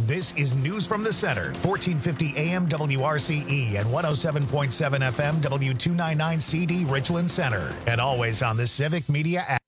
This is News from the Center, 1450 AM WRCE and 107.7 FM W299 CD Richland Center. And always on the Civic Media app.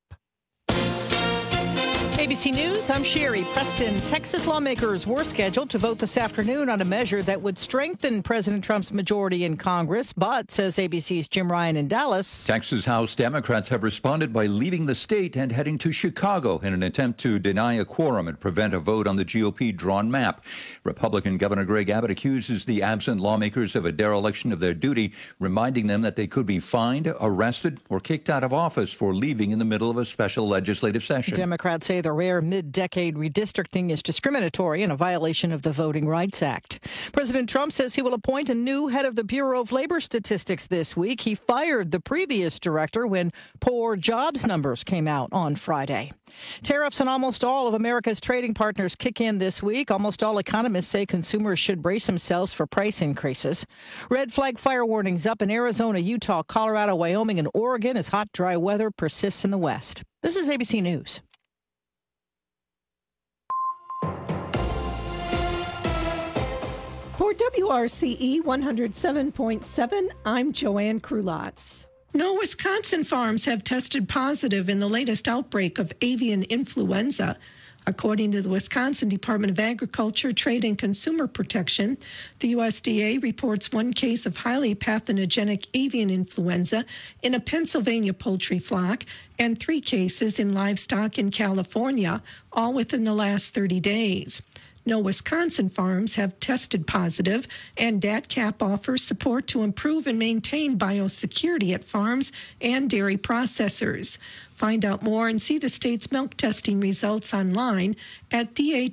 ABC News, I'm Sherry Preston. Texas lawmakers were scheduled to vote this afternoon on a measure that would strengthen President Trump's majority in Congress, but, says ABC's Jim Ryan in Dallas, Texas House Democrats have responded by leaving the state and heading to Chicago in an attempt to deny a quorum and prevent a vote on the GOP drawn map. Republican Governor Greg Abbott accuses the absent lawmakers of a dereliction of their duty, reminding them that they could be fined, arrested, or kicked out of office for leaving in the middle of a special legislative session. Democrats say the rare mid-decade redistricting is discriminatory and a violation of the Voting Rights Act. President Trump says he will appoint a new head of the Bureau of Labor Statistics this week. He fired the previous director when poor jobs numbers came out on Friday. Tariffs on almost all of America's trading partners kick in this week. Almost all economists say consumers should brace themselves for price increases. Red flag fire warnings up in Arizona, Utah, Colorado, Wyoming, and Oregon as hot, dry weather persists in the West. This is ABC News. For WRCE 107.7, I'm Joanne Krulotz. No Wisconsin farms have tested positive in the latest outbreak of avian influenza. According to the Wisconsin Department of Agriculture, Trade and Consumer Protection, the USDA reports one case of highly pathogenic avian influenza in a Pennsylvania poultry flock and 3 cases in livestock in California, all within the last 30 days. No Wisconsin farms have tested positive, and DATCAP offers support to improve and maintain biosecurity at farms and dairy processors. Find out more and see the state's milk testing results online at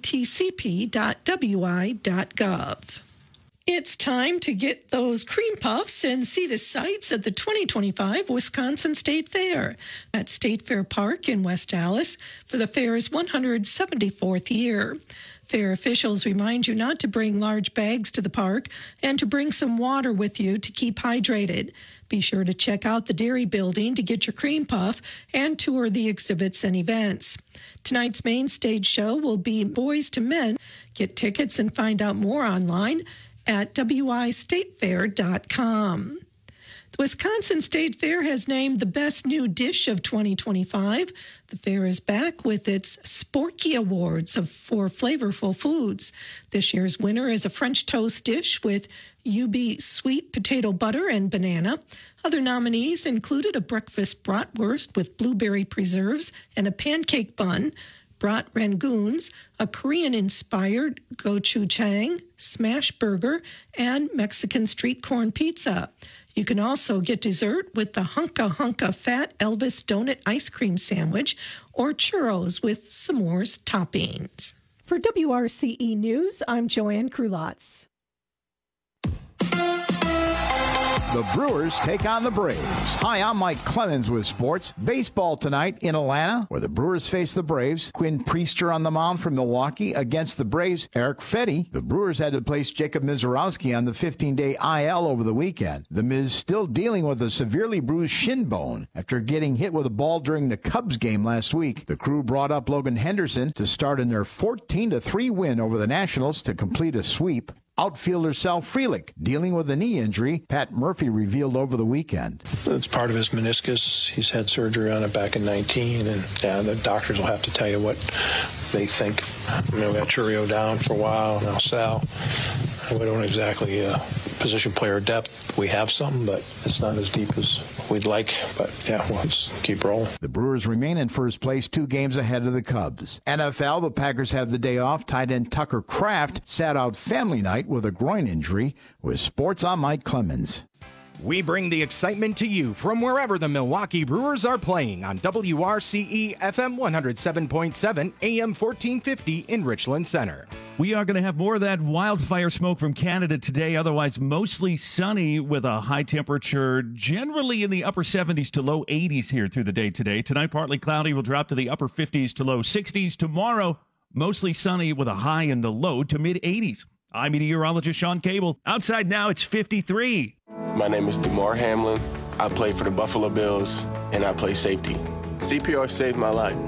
datcp.wi.gov. It's time to get those cream puffs and see the sights at the 2025 Wisconsin State Fair at State Fair Park in West Allis for the fair's 174th year. Fair officials remind you not to bring large bags to the park and to bring some water with you to keep hydrated. Be sure to check out the dairy building to get your cream puff and tour the exhibits and events. Tonight's main stage show will be Boys to Men. Get tickets and find out more online at wistatefair.com. The Wisconsin State Fair has named the best new dish of 2025. The fair is back with its Sporky Awards for flavorful foods. This year's winner is a French toast dish with UB sweet potato butter and banana. Other nominees included a breakfast bratwurst with blueberry preserves and a pancake bun, brat rangoons, a Korean-inspired gochujang, smash burger, and Mexican street corn pizza. You can also get dessert with the Hunka Hunka Fat Elvis Donut Ice Cream Sandwich or churros with s'mores toppings. For WRCE News, I'm Joanne Krulotz. The Brewers take on the Braves. Hi, I'm Mike Clemens with sports. Baseball tonight in Atlanta, where the Brewers face the Braves. Quinn Priester on the mound for Milwaukee against the Braves. Eric Fetty. The Brewers had to place Jacob Mizorowski on the 15-day IL over the weekend. The Miz still dealing with a severely bruised shin bone after getting hit with a ball during the Cubs game last week. The crew brought up Logan Henderson to start in their 14-3 win over the Nationals to complete a sweep. Outfielder Sal Frelick dealing with a knee injury, Pat Murphy revealed over the weekend. It's part of his meniscus. He's had surgery on it back in 19, and the doctors will have to tell you what they think. We got Churio down for a while, now Sal. We don't exactly position player depth. We have some, but it's not as deep as we'd like. But yeah, we'll just keep rolling. The Brewers remain in first place, 2 games ahead of the Cubs. NFL, the Packers have the day off. Tight end Tucker Kraft sat out family night with a groin injury. With sports, I'm Mike Clemens. We bring the excitement to you from wherever the Milwaukee Brewers are playing on WRCE FM 107.7 AM 1450 in Richland Center. We are going to have more of that wildfire smoke from Canada today, otherwise mostly sunny with a high temperature generally in the upper 70s to low 80s here through the day today. Tonight, partly cloudy, will drop to the upper 50s to low 60s. Tomorrow, mostly sunny with a high in the low to mid 80s. I'm meteorologist Sean Cable. Outside now, it's 53. My name is DeMar Hamlin. I play for the Buffalo Bills, and I play safety. CPR saved my life.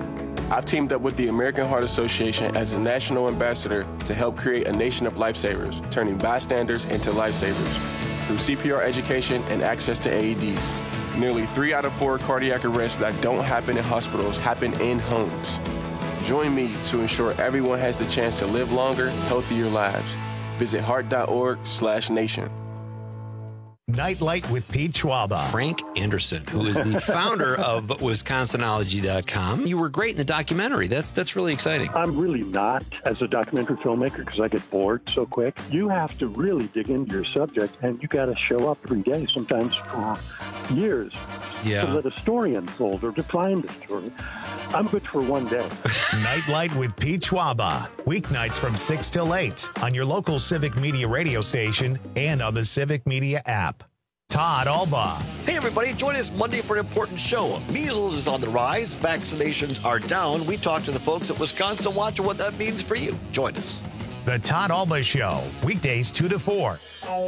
I've teamed up with the American Heart Association as a national ambassador to help create a nation of lifesavers, turning bystanders into lifesavers through CPR education and access to AEDs. Nearly 3 out of 4 cardiac arrests that don't happen in hospitals happen in homes. Join me to ensure everyone has the chance to live longer, healthier lives. Visit heart.org/nation. Nightlight with Pete Schwaba. Frank Anderson, who is the founder of Wisconsinology.com. You were great in the documentary. That's really exciting. I'm really not as a documentary filmmaker because I get bored so quick. You have to really dig into your subject, and you got to show up every day, sometimes for years, to let a story unfold or to find a story. I'm good for one day. Nightlight with Pete Schwaba. Weeknights from 6 till 8 on your local Civic Media radio station and on the Civic Media app. Todd Alba. Hey, everybody. Join us Monday for an important show. Measles is on the rise. Vaccinations are down. We talk to the folks at Wisconsin Watch and what that means for you. Join us. The Todd Alba Show. Weekdays 2 to 4.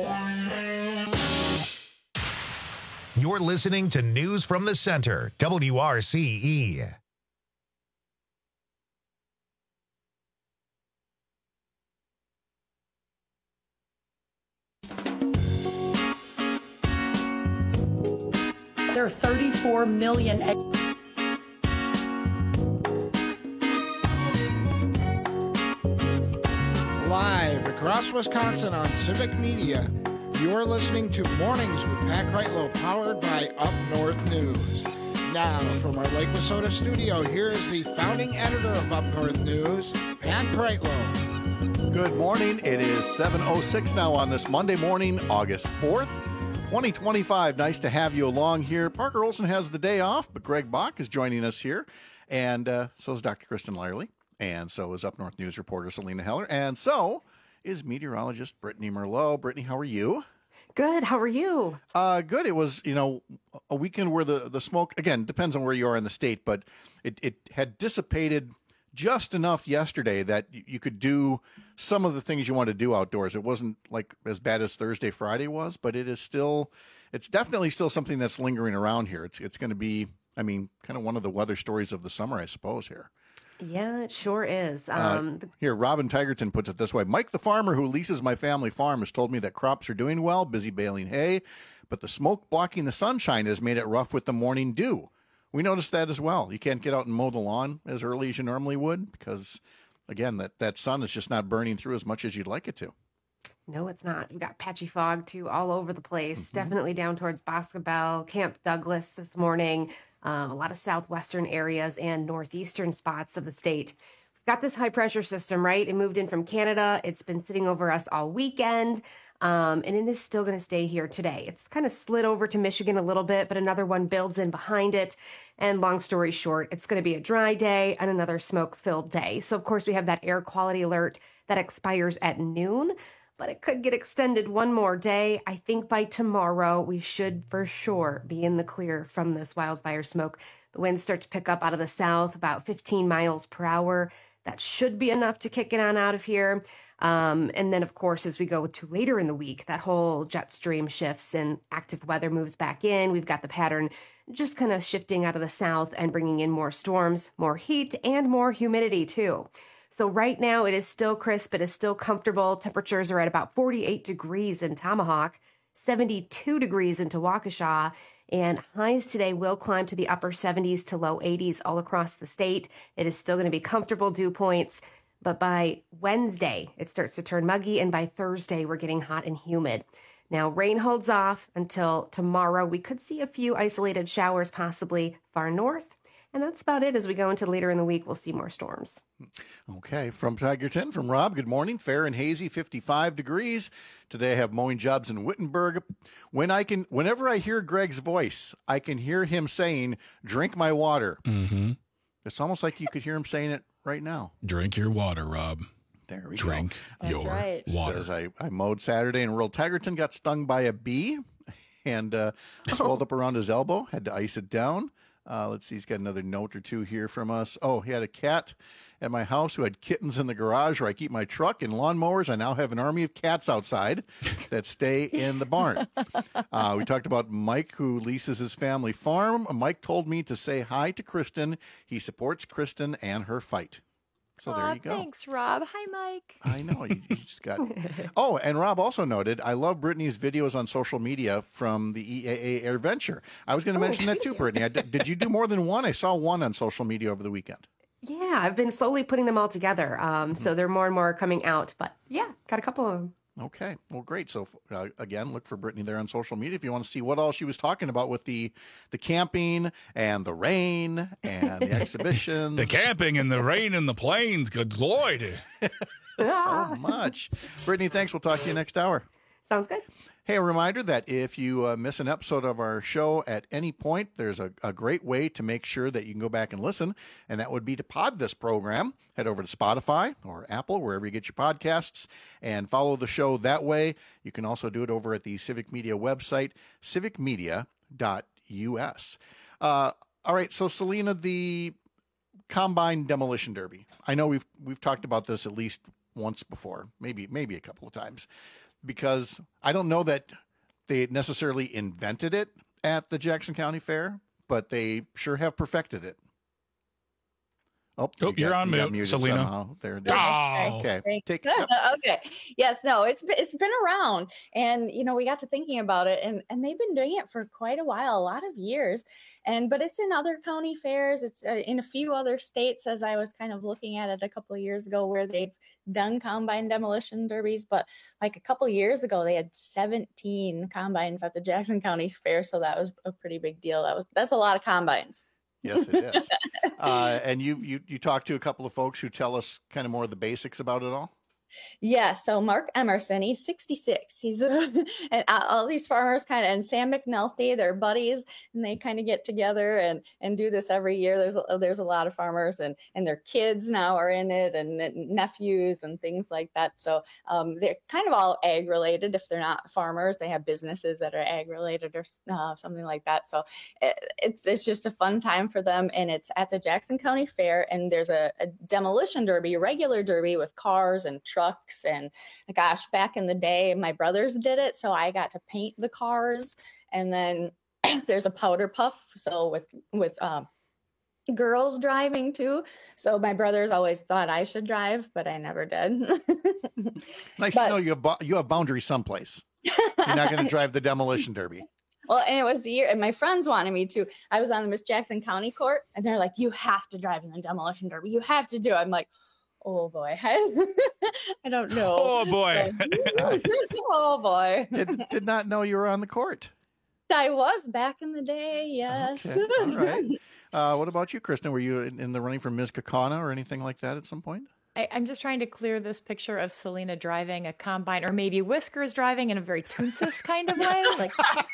You're listening to News from the Center, WRCE. There are 34 million. Live across Wisconsin on Civic Media, you're listening to Mornings with Pat Kreitlow, powered by Up North News. Now, from our Lake Wissota studio, here is the founding editor of Up North News, Pat Kreitlow. Good morning. It is 7:06 now on this Monday morning, August 4th. 2025. Nice to have you along here. Parker Olson has the day off, but Greg Bach is joining us here. And so is Dr. Kristen Lyerly. And so is Up North News reporter Selena Heller. And so is meteorologist Brittany Merlot. Brittany, how are you? Good. How are you? Good. It was, a weekend where the smoke, again, depends on where you are in the state, but it had dissipated just enough yesterday that you could do some of the things you want to do outdoors. It wasn't like as bad as Thursday, Friday was, but it's definitely still something that's lingering around here. It's going to be, kind of one of the weather stories of the summer, I suppose, here. Yeah, it sure is. Here, Robin Tigerton puts it this way. Mike, the farmer who leases my family farm, has told me that crops are doing well, busy baling hay, but the smoke blocking the sunshine has made it rough with the morning dew. We noticed that as well. You can't get out and mow the lawn as early as you normally would because, again, that sun is just not burning through as much as you'd like it to. No, it's not. We've got patchy fog, too, all over the place. Mm-hmm. Definitely down towards Boscobel, Camp Douglas this morning. A lot of southwestern areas and northeastern spots of the state. We've got this high-pressure system, right? It moved in from Canada. It's been sitting over us all weekend. And it is still going to stay here today. It's kind of slid over to Michigan a little bit, but another one builds in behind it. And long story short, it's going to be a dry day and another smoke-filled day. So, of course, we have that air quality alert that expires at noon, but it could get extended one more day. I think by tomorrow, we should for sure be in the clear from this wildfire smoke. The winds start to pick up out of the south, about 15 miles per hour. That should be enough to kick it on out of here. And then, of course, as we go to later in the week, that whole jet stream shifts and active weather moves back in. We've got the pattern just kind of shifting out of the south and bringing in more storms, more heat, and more humidity, too. So right now, it is still crisp. It is still comfortable. Temperatures are at about 48 degrees in Tomahawk, 72 degrees into Waukesha, and highs today will climb to the upper 70s to low 80s all across the state. It is still going to be comfortable dew points. But by Wednesday, it starts to turn muggy, and by Thursday, we're getting hot and humid. Now, rain holds off until tomorrow. We could see a few isolated showers, possibly far north, and that's about it. As we go into later in the week, we'll see more storms. Okay, from Tigerton, from Rob, good morning. Fair and hazy, 55 degrees. Today I have mowing jobs in Wittenberg. Whenever I hear Greg's voice, I can hear him saying, "Drink my water." Mm-hmm. It's almost like you could hear him saying it right now. Drink your water, Rob. There we Drink go. your water. Says I mowed Saturday and rural Tigerton got stung by a bee and swelled up around his elbow. Had to ice it down. Let's see, he's got another note or two here from us. Oh, he had a cat at my house who had kittens in the garage where I keep my truck and lawnmowers. I now have an army of cats outside that stay in the barn. We talked about Mike, who leases his family farm. Mike told me to say hi to Kristen. He supports Kristen and her fight. So there you go. Thanks, Rob. Hi, Mike. I know. You just got... Oh, and Rob also noted, I love Brittany's videos on social media from the EAA AirVenture. I was going to mention that too, Brittany. Did you do more than one? I saw one on social media over the weekend. Yeah, I've been slowly putting them all together. So there are more and more coming out. But yeah, got a couple of them. Okay, well, great. So, again, look for Brittany there on social media if you want to see what all she was talking about with the camping and the rain and the exhibitions. The camping and the rain and the planes, good Lord. So much. Brittany, thanks. We'll talk to you next hour. Sounds good. Hey, a reminder that if you miss an episode of our show at any point, there's a great way to make sure that you can go back and listen, and that would be to pod this program. Head over to Spotify or Apple, wherever you get your podcasts, and follow the show that way. You can also do it over at the Civic Media website, civicmedia.us. All right, so Selena, the Combine Demolition Derby. I know we've talked about this at least once before, maybe a couple of times, because I don't know that they necessarily invented it at the Jackson County Fair, but they sure have perfected it. Oh, you're on mute, Selena. Somehow. There. Oh. Okay. Okay. Yes, no, it's been around, and we got to thinking about it, and they've been doing it for quite a while, a lot of years, but it's in other county fairs. It's in a few other states, as I was kind of looking at it a couple of years ago, where they've done combine demolition derbies. But like a couple of years ago, they had 17 combines at the Jackson County Fair, so that was a pretty big deal. That's a lot of combines. Yes, it is. And you talked to a couple of folks who tell us kind of more of the basics about it all? Yeah, so Mark Emerson, he's 66. He's and all these farmers and Sam McNulty, they're buddies, and they kind of get together and do this every year. There's a lot of farmers and their kids now are in it, and nephews and things like that. So they're kind of all ag related. If they're not farmers, they have businesses that are ag related or something like that. So it's just a fun time for them, and it's at the Jackson County Fair. And there's a demolition derby, a regular derby with cars and trucks. And gosh, back in the day, my brothers did it, so I got to paint the cars. And then there's a powder puff, so with girls driving too. So my brothers always thought I should drive, but I never did. Nice to know you have boundaries someplace. You're not going to drive the demolition derby. Well, and it was the year, and my friends wanted me to. I was on the Miss Jackson County Court, and they're like, "You have to drive in the demolition derby. You have to do it." I'm like, oh boy, I don't know. Oh boy. Oh boy. Did not know you were on the court. I was back in the day, yes. Okay. All right. What about you, Kristen? Were you in the running for Ms. Kakana or anything like that at some point? I'm just trying to clear this picture of Selena driving a combine, or maybe Whiskers driving in a very Toonsis kind of way. Like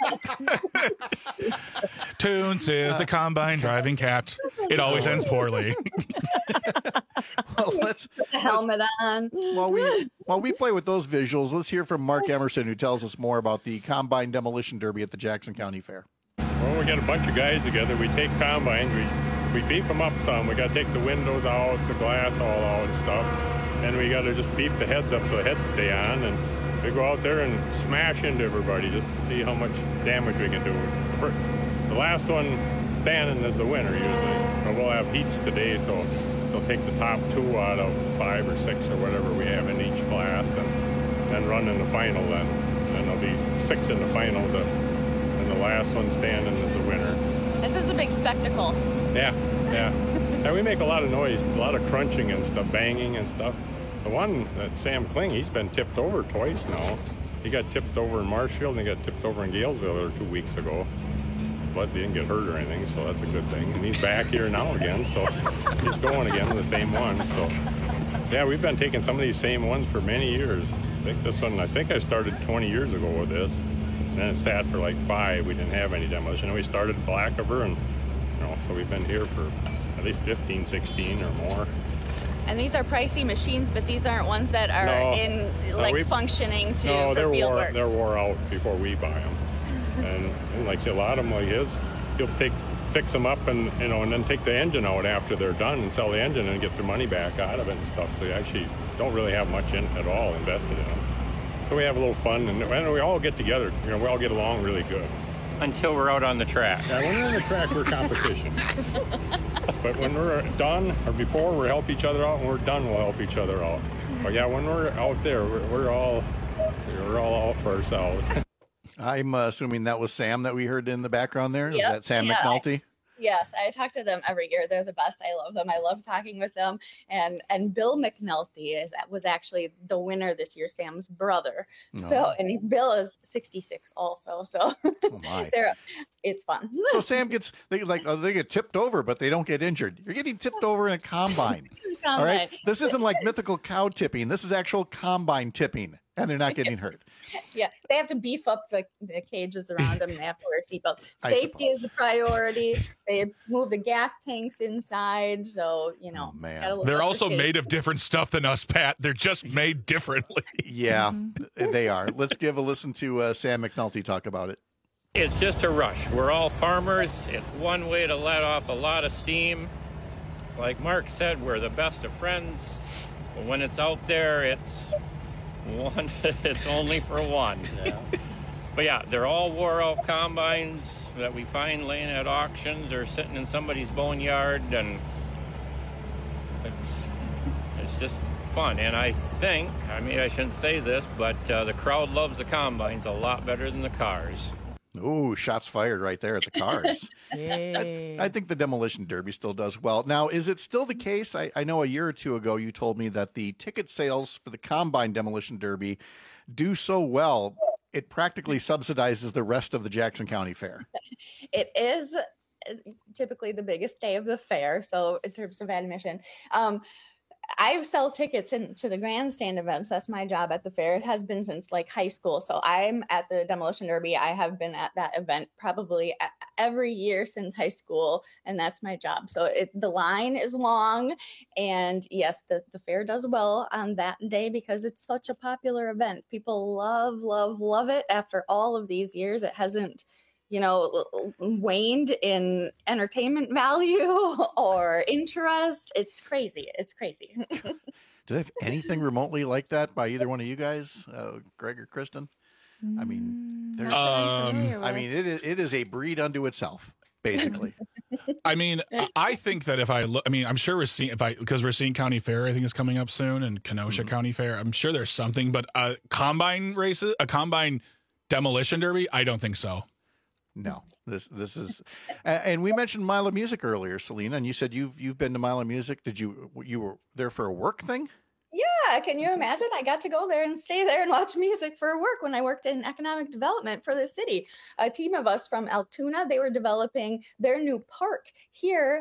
Toons is the combine driving cat. It always ends poorly. Well, let's put the helmet on. While we play with those visuals, let's hear from Mark Emerson, who tells us more about the Combine Demolition Derby at the Jackson County Fair. Well, we got a bunch of guys together. We take combines, we beef them up some. We got to take the windows out, the glass all out and stuff. And we got to just beef the heads up so the heads stay on. And we go out there and smash into everybody just to see how much damage we can do. The last one standing is the winner usually. But we'll have heats today, so they'll take the top 2 out of 5 or 6 or whatever we have in each class, and then run in the final. Then there'll be 6 in the final, and the last one standing is the winner. This is a big spectacle. Yeah. And we make a lot of noise, a lot of crunching and stuff, banging and stuff. The one that Sam Kling, he's been tipped over twice now. He got tipped over in Marshfield, and he got tipped over in Galesville 2 weeks ago. But he didn't get hurt or anything, so that's a good thing. And he's back here now again, so he's going again with the same one. So, yeah, we've been taking some of these same ones for many years. I think I started 20 years ago with this. And then it sat for like 5. We didn't have any demolition. And we started Blackover, and so we've been here for at least 15, 16 or more. And these are pricey machines, but these aren't ones that are functioning for field work. They're wore out before we buy them. And like I say, a lot of them like his, he'll take fix them up and then take the engine out after they're done and sell the engine and get the money back out of it and stuff. So you actually don't really have much in at all invested in them. So we have a little fun, and we all get together. We all get along really good. Until we're out on the track. Yeah, when we're on the track, we're competition. But when we're done, or before, we help each other out. When we're done, we'll help each other out. But yeah, when we're out there, we're all out for ourselves. I'm assuming that was Sam that we heard in the background there. Yep. Is that Sam Yeah. McNulty? Yes, I talk to them every year. They're the best. I love them. I love talking with them. And Bill McNulty was actually the winner this year, Sam's brother. No. So, and Bill is 66 also. So Oh my. it's fun. So Sam they get tipped over, but they don't get injured. You're getting tipped over in a combine. All right. This isn't like mythical cow tipping. This is actual combine tipping, and they're not getting hurt. Yeah, they have to beef up the cages around them. They have to wear seatbelts. I Safety is a priority. They move the gas tanks inside, so man, They're also made of different stuff than us, Pat. They're just made differently. Yeah, they are. Let's give a listen to Sam McNulty talk about it. It's just a rush. We're all farmers. It's one way to let off a lot of steam. Like Mark said, we're the best of friends. But when it's out there, it's only for one. Yeah. But yeah, they're all wore out combines that we find laying at auctions or sitting in somebody's boneyard, and it's just fun. And I think, I shouldn't say this, but the crowd loves the combines a lot better than the cars. Ooh, shots fired right there at the cars. I think the Demolition Derby still does well. Now, is it still the case? I know a year or two ago you told me that the ticket sales for the Combine Demolition Derby do so well, it practically subsidizes the rest of the Jackson County Fair. It is typically the biggest day of the fair, so in terms of admission. I sell tickets to the grandstand events. That's my job at the fair. It has been since like high school. So I'm at the Demolition Derby. I have been at that event probably every year since high school, and that's my job. So the line is long, and yes, the fair does well on that day because it's such a popular event. People love, love, love it. After all of these years, it hasn't waned in entertainment value or interest. It's crazy. It's crazy. Do they have anything remotely like that by either one of you guys, Greg or Kristen? It is a breed unto itself, basically. I think that if I look, I'm sure we're seeing, because we're seeing County Fair, I think is coming up soon, and Kenosha County Fair. I'm sure there's something, but a combine demolition derby, I don't think so. No, this is, and we mentioned Milo Music earlier, Selena, and you said you've been to Milo Music. Did you were there for a work thing? Yeah, can you imagine? I got to go there and stay there and watch music for work when I worked in economic development for the city. A team of us from Altoona, they were developing their new park here.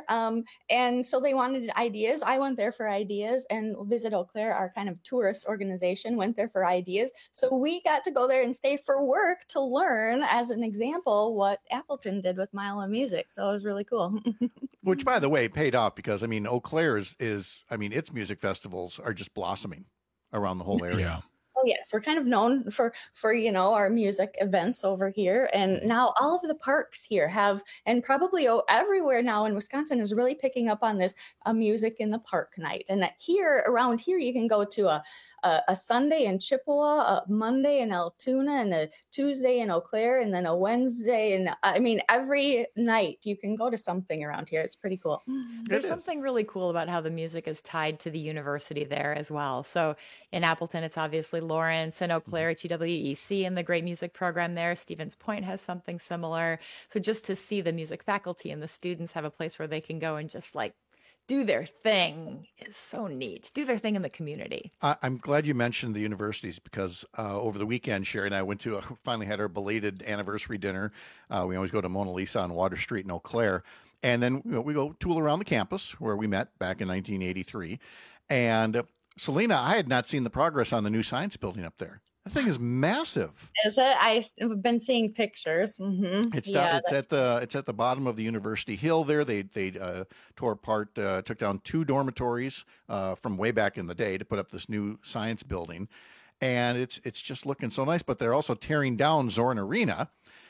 And so they wanted ideas. I went there for ideas, and Visit Eau Claire, our kind of tourist organization, went there for ideas. So we got to go there and stay for work to learn, as an example, what Appleton did with Milo Music. So it was really cool. Which, by the way, paid off because, Eau Claire is its music festivals are just blossoming around the whole area. Yeah. Oh yes, we're kind of known for our music events over here, and now all of the parks here have, and probably everywhere now in Wisconsin is really picking up on this music in the park night. And around here you can go to a Sunday in Chippewa, a Monday in Altoona, and a Tuesday in Eau Claire, and then a Wednesday. And every night you can go to something around here. It's pretty cool. There's something really cool about how the music is tied to the university there as well. So in Appleton, it's obviously Lawrence, and Eau Claire, TWEC, and the great music program there. Stevens Point has something similar. So just to see the music faculty and the students have a place where they can go and just do their thing is so neat. Do their thing in the community. I'm glad you mentioned the universities because over the weekend, Sherry and I finally had our belated anniversary dinner. We always go to Mona Lisa on Water Street in Eau Claire. And then we go tool around the campus where we met back in 1983. And Selena, I had not seen the progress on the new science building up there. That thing is massive. Is it? I've been seeing pictures. Mm-hmm. It's at the bottom of the University Hill there. They tore apart, took down 2 dormitories from way back in the day to put up this new science building, and it's just looking so nice. But they're also tearing down Zorn Arena,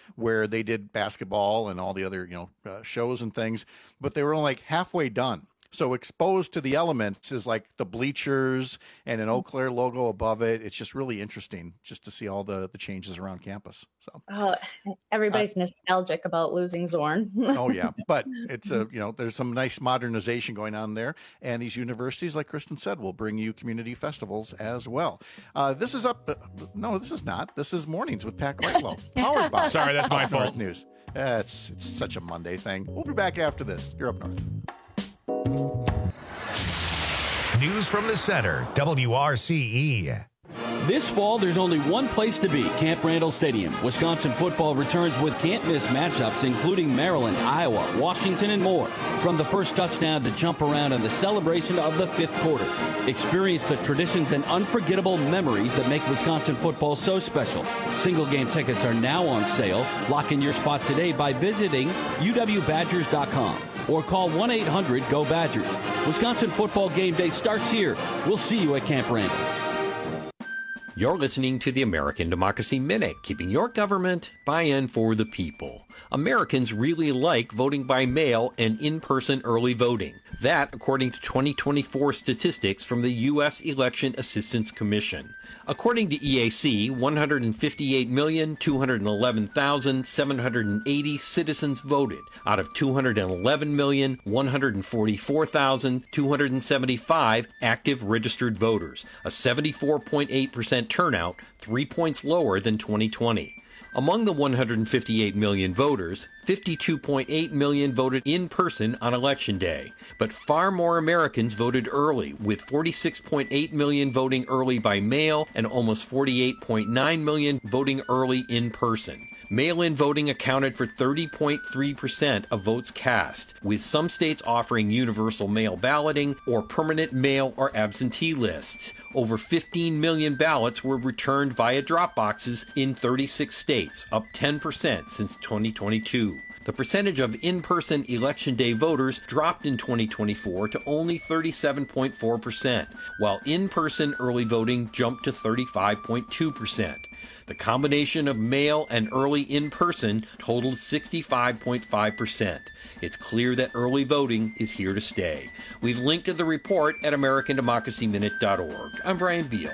where they did basketball and all the other, shows and things, but they were only like halfway done. So exposed to the elements is like the bleachers and an Eau Claire logo above it. It's just really interesting just to see all the changes around campus. So everybody's nostalgic about losing Zorn. Oh yeah, but it's there's some nice modernization going on there, and these universities, like Kristen said, will bring you community festivals as well. This is up. No, this is not. This is Mornings with Pat Lightlow. Powered by Sorry, that's my fault. News. It's such a Monday thing. We'll be back after this. You're up north. News from the center, WRCE. This fall, there's only one place to be, Camp Randall Stadium. Wisconsin football returns with can't-miss matchups, including Maryland, Iowa, Washington, and more. From the first touchdown to jump around in the celebration of the fifth quarter. Experience the traditions and unforgettable memories that make Wisconsin football so special. Single-game tickets are now on sale. Lock in your spot today by visiting uwbadgers.com or call 1-800-GO-BADGERS. Wisconsin football game day starts here. We'll see you at Camp Randall. You're listening to the American Democracy Minute, keeping your government buy-in for the people. Americans really like voting by mail and in-person early voting. That, according to 2024 statistics from the U.S. Election Assistance Commission. According to EAC, 158,211,780 citizens voted out of 211,144,275 active registered voters, a 74.8% turnout, 3 points lower than 2020. Among the 158 million voters, 52.8 million voted in person on Election Day. But far more Americans voted early, with 46.8 million voting early by mail and almost 48.9 million voting early in person. Mail-in voting accounted for 30.3% of votes cast, with some states offering universal mail balloting or permanent mail or absentee lists. Over 15 million ballots were returned via drop boxes in 36 states, up 10% since 2022. The percentage of in-person Election Day voters dropped in 2024 to only 37.4%, while in-person early voting jumped to 35.2%. The combination of mail and early in-person totaled 65.5%. It's clear that early voting is here to stay. We've linked to the report at AmericanDemocracyMinute.org. I'm Brian Beal.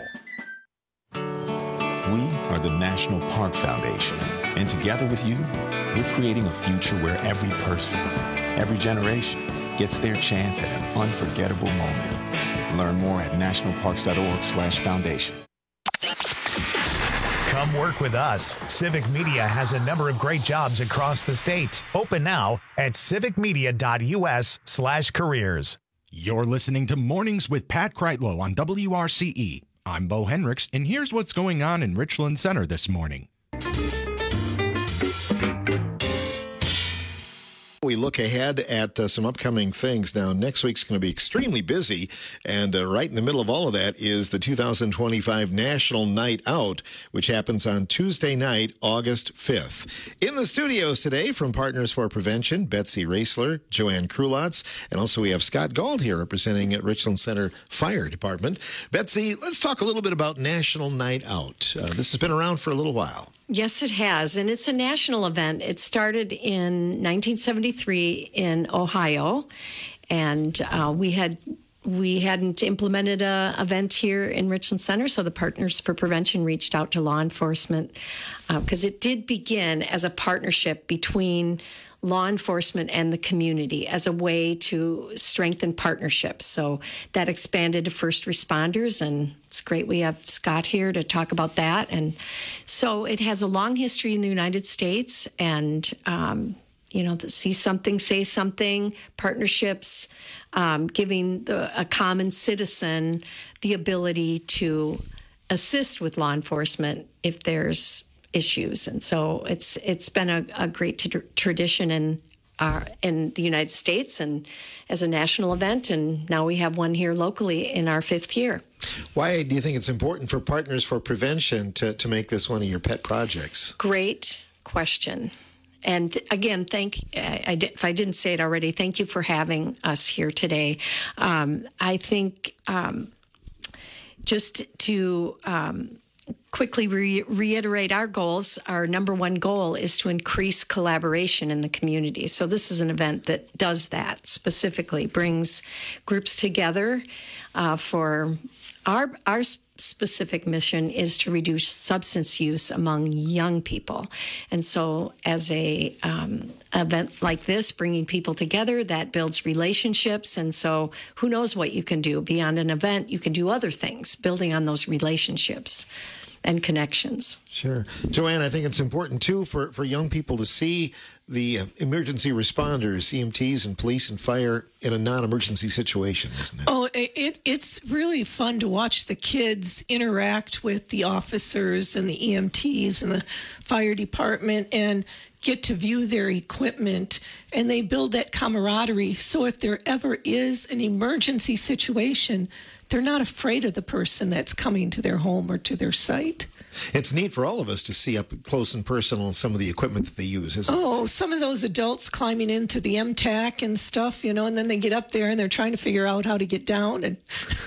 We are the National Park Foundation, and together with you, we're creating a future where every person, every generation, gets their chance at an unforgettable moment. Learn more at nationalparks.org/foundation. Come work with us. Civic Media has a number of great jobs across the state. Open now at civicmedia.us/careers. You're listening to Mornings with Pat Kreitlow on WRCE. I'm Bo Henricks, and here's what's going on in Richland Center this morning. We look ahead at some upcoming things. Now, next week's going to be extremely busy, and right in the middle of all of that is the 2025 National Night Out, which happens on Tuesday night, August 5th. In the studios today from Partners for Prevention, Betsy Raisler, Joanne Krulotz, and also we have Scott Gauld here representing Richland Center Fire Department. Betsy, let's talk a little bit about National Night Out. This has been around for a little while. Yes, it has, and it's a national event. It started in 1973 in Ohio, and we hadn't implemented an event here in Richland Center, so the Partners for Prevention reached out to law enforcement because it did begin as a partnership between law enforcement and the community as a way to strengthen partnerships. So that expanded to first responders, and it's great we have Scott here to talk about that. And so it has a long history in the United States, and the see something, say something, partnerships, giving a common citizen the ability to assist with law enforcement if there's issues. And so it's been a great tradition in the United States and as a national event, and now we have one here locally in our 5th year. Why do you think it's important for Partners for Prevention to make this one of your pet projects? Great question. And again, if I didn't say it already, thank you for having us here today. I think just to quickly reiterate our goals. Our number one goal is to increase collaboration in the community. So this is an event that does that specifically, brings groups together for our specific mission is to reduce substance use among young people. And so as a event like this, bringing people together, that builds relationships. And so who knows what you can do beyond an event? You can do other things, building on those relationships and connections. Sure. Joanne, I think it's important, too, for young people to see the emergency responders, EMTs and police and fire in a non-emergency situation, isn't it? Oh, it's really fun to watch the kids interact with the officers and the EMTs and the fire department and get to view their equipment, and they build that camaraderie. So if there ever is an emergency situation, they're not afraid of the person that's coming to their home or to their site. It's neat for all of us to see up close and personal some of the equipment that they use, isn't it? Oh, some of those adults climbing into the MTAC and stuff, and then they get up there and they're trying to figure out how to get down. And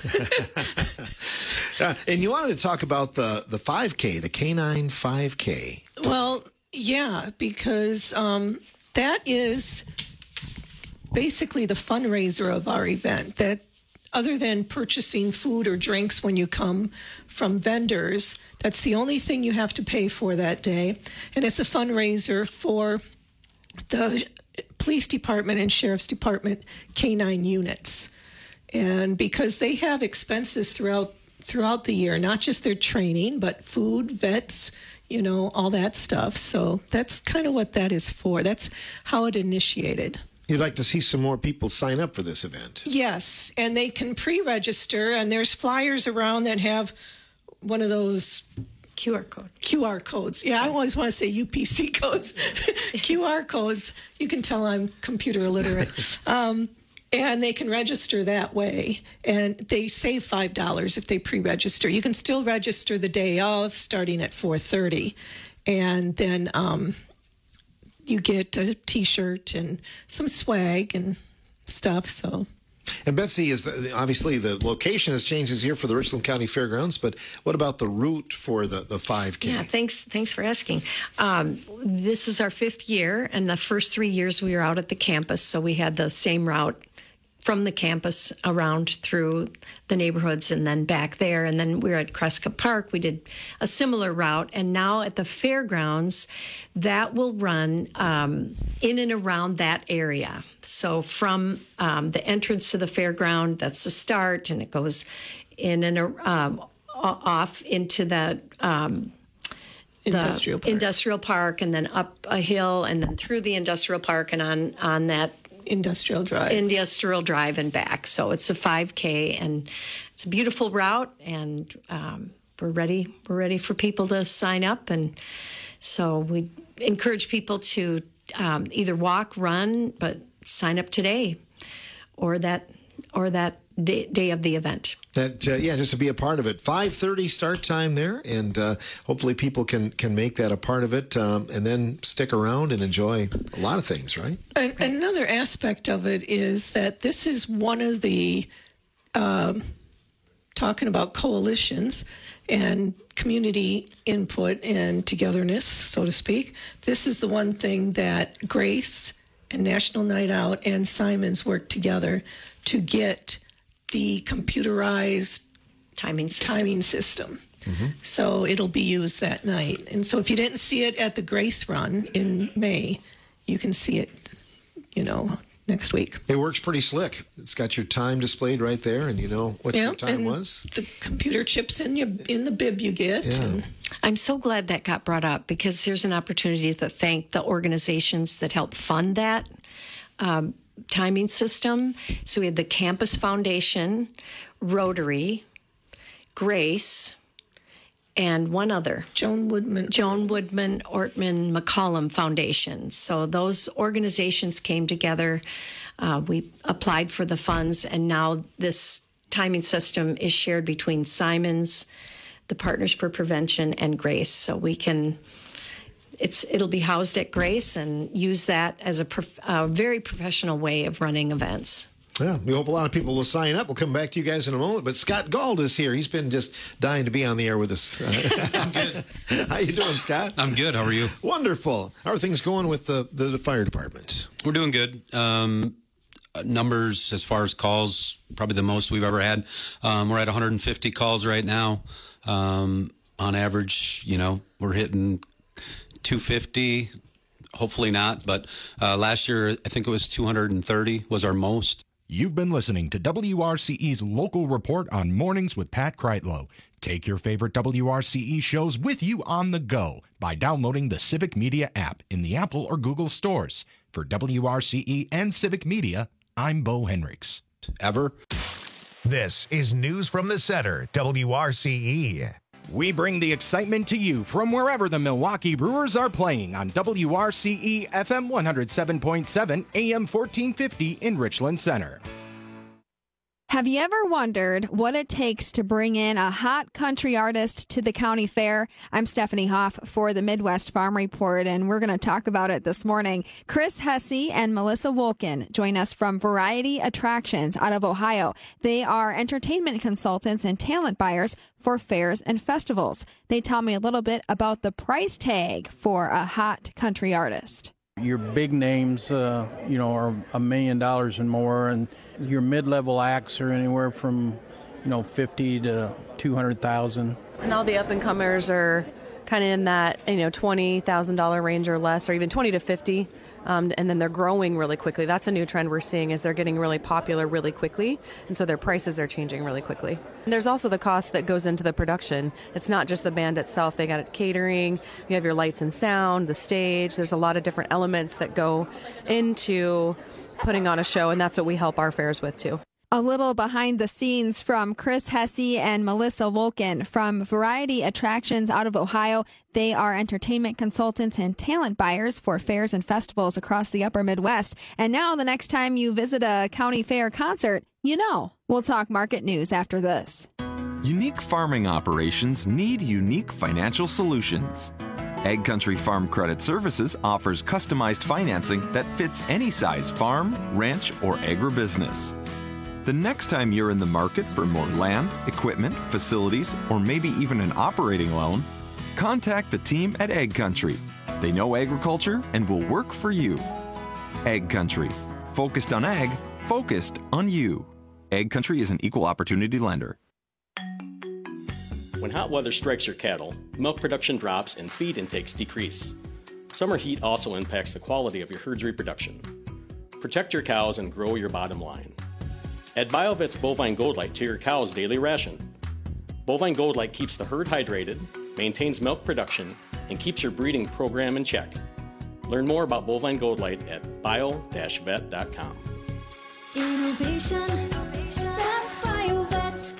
and you wanted to talk about the 5K, the K9 5K. Well, yeah, because that is basically the fundraiser of our event. That other than purchasing food or drinks when you come from vendors, that's the only thing you have to pay for that day. And it's a fundraiser for the police department and sheriff's department K9 units. And because they have expenses throughout the year, not just their training, but food, vets, all that stuff. So that's kind of what that is for. That's how it initiated. You'd like to see some more people sign up for this event. Yes, and they can pre-register, and there's flyers around that have one of those QR codes. Yeah, I always want to say UPC codes. QR codes. You can tell I'm computer illiterate. And they can register that way, and they save $5 if they pre-register. You can still register the day of, starting at 4:30, and then you get a T-shirt and some swag and stuff. So. And Betsy, obviously the location has changed this year for the Richland County Fairgrounds, but what about the route for the 5K? Yeah, thanks for asking. This is our 5th year, and the first 3 years we were out at the campus, so we had the same route from the campus around through the neighborhoods and then back there. And then we were at Crescott Park. We did a similar route. And now at the fairgrounds, that will run in and around that area. So from the entrance to the fairground, that's the start, and it goes in and off into the industrial park, and then up a hill, and then through the industrial park and on that Industrial Drive and back. So it's a 5K, and it's a beautiful route, and we're ready for people to sign up. And so we encourage people to either walk, run, but sign up today or that day of the event. Just to be a part of it. 5:30 start time there, and hopefully people can make that a part of it, and then stick around and enjoy a lot of things, right? And another aspect of it is that this is one of the, talking about coalitions and community input and togetherness, so to speak. This is the one thing that Grace and National Night Out and Simons work together to get the computerized timing system. Mm-hmm. So it'll be used that night. And so if you didn't see it at the Grace Run in May, you can see it, next week. It works pretty slick. It's got your time displayed right there, and you know what your time was. The computer chips in the bib you get. Yeah. I'm so glad that got brought up, because here's an opportunity to thank the organizations that helped fund that timing system. So we had the Campus Foundation, Rotary, Grace, and one other. Joan Woodman Ortman McCollum Foundation. So those organizations came together. We applied for the funds, and now this timing system is shared between Simons, the Partners for Prevention, and Grace. So we can... It'll be housed at Grace and use that as a very professional way of running events. Yeah, we hope a lot of people will sign up. We'll come back to you guys in a moment. But Scott Gald is here. He's been just dying to be on the air with us. I'm good. How you doing, Scott? I'm good. How are you? Wonderful. How are things going with the fire departments? We're doing good. Numbers as far as calls, probably the most we've ever had. We're at 150 calls right now. On average, we're hitting 250. Hopefully not, but last year I think it was 230 was our most. You've been listening to WRCE's Local Report on Mornings with Pat Kreitlow. Take your favorite WRCE shows with you on the go by downloading the Civic Media app in the Apple or Google stores. For WRCE and Civic Media, I'm Bo Henricks. Ever. This is News from the Center, WRCE. We bring the excitement to you from wherever the Milwaukee Brewers are playing on WRCE FM 107.7 AM 1450 in Richland Center. Have you ever wondered what it takes to bring in a hot country artist to the county fair? I'm Stephanie Hoff for the Midwest Farm Report, and we're going to talk about it this morning. Chris Hesse and Melissa Wolkin join us from Variety Attractions out of Ohio. They are entertainment consultants and talent buyers for fairs and festivals. They tell me a little bit about the price tag for a hot country artist. Your big names, are $1 million and more, and your mid-level acts are anywhere from, $50,000 to $200,000. And all the up-and-comers are kind of in that, $20,000 range or less, or even $20,000 to $50,000. And then they're growing really quickly. That's a new trend we're seeing, is they're getting really popular really quickly, and so their prices are changing really quickly. And there's also the cost that goes into the production. It's not just the band itself. They got catering, you have your lights and sound, the stage. There's a lot of different elements that go into putting on a show, and that's what we help our fairs with too. A little behind the scenes from Chris Hesse and Melissa Wolkin from Variety Attractions out of Ohio. They are entertainment consultants and talent buyers for fairs and festivals across the upper Midwest. And now the next time you visit a county fair concert, We'll talk market news after this. Unique farming operations need unique financial solutions. Ag Country Farm Credit Services offers customized financing that fits any size farm, ranch, or agribusiness. The next time you're in the market for more land, equipment, facilities, or maybe even an operating loan, contact the team at Ag Country. They know agriculture and will work for you. Ag Country. Focused on ag, focused on you. Ag Country is an equal opportunity lender. When hot weather strikes your cattle, milk production drops and feed intakes decrease. Summer heat also impacts the quality of your herd's reproduction. Protect your cows and grow your bottom line. Add BioVet's Bovine Gold Light to your cow's daily ration. Bovine Gold Light keeps the herd hydrated, maintains milk production, and keeps your breeding program in check. Learn more about Bovine Gold Light at bio-vet.com. Innovation, that's BioVet.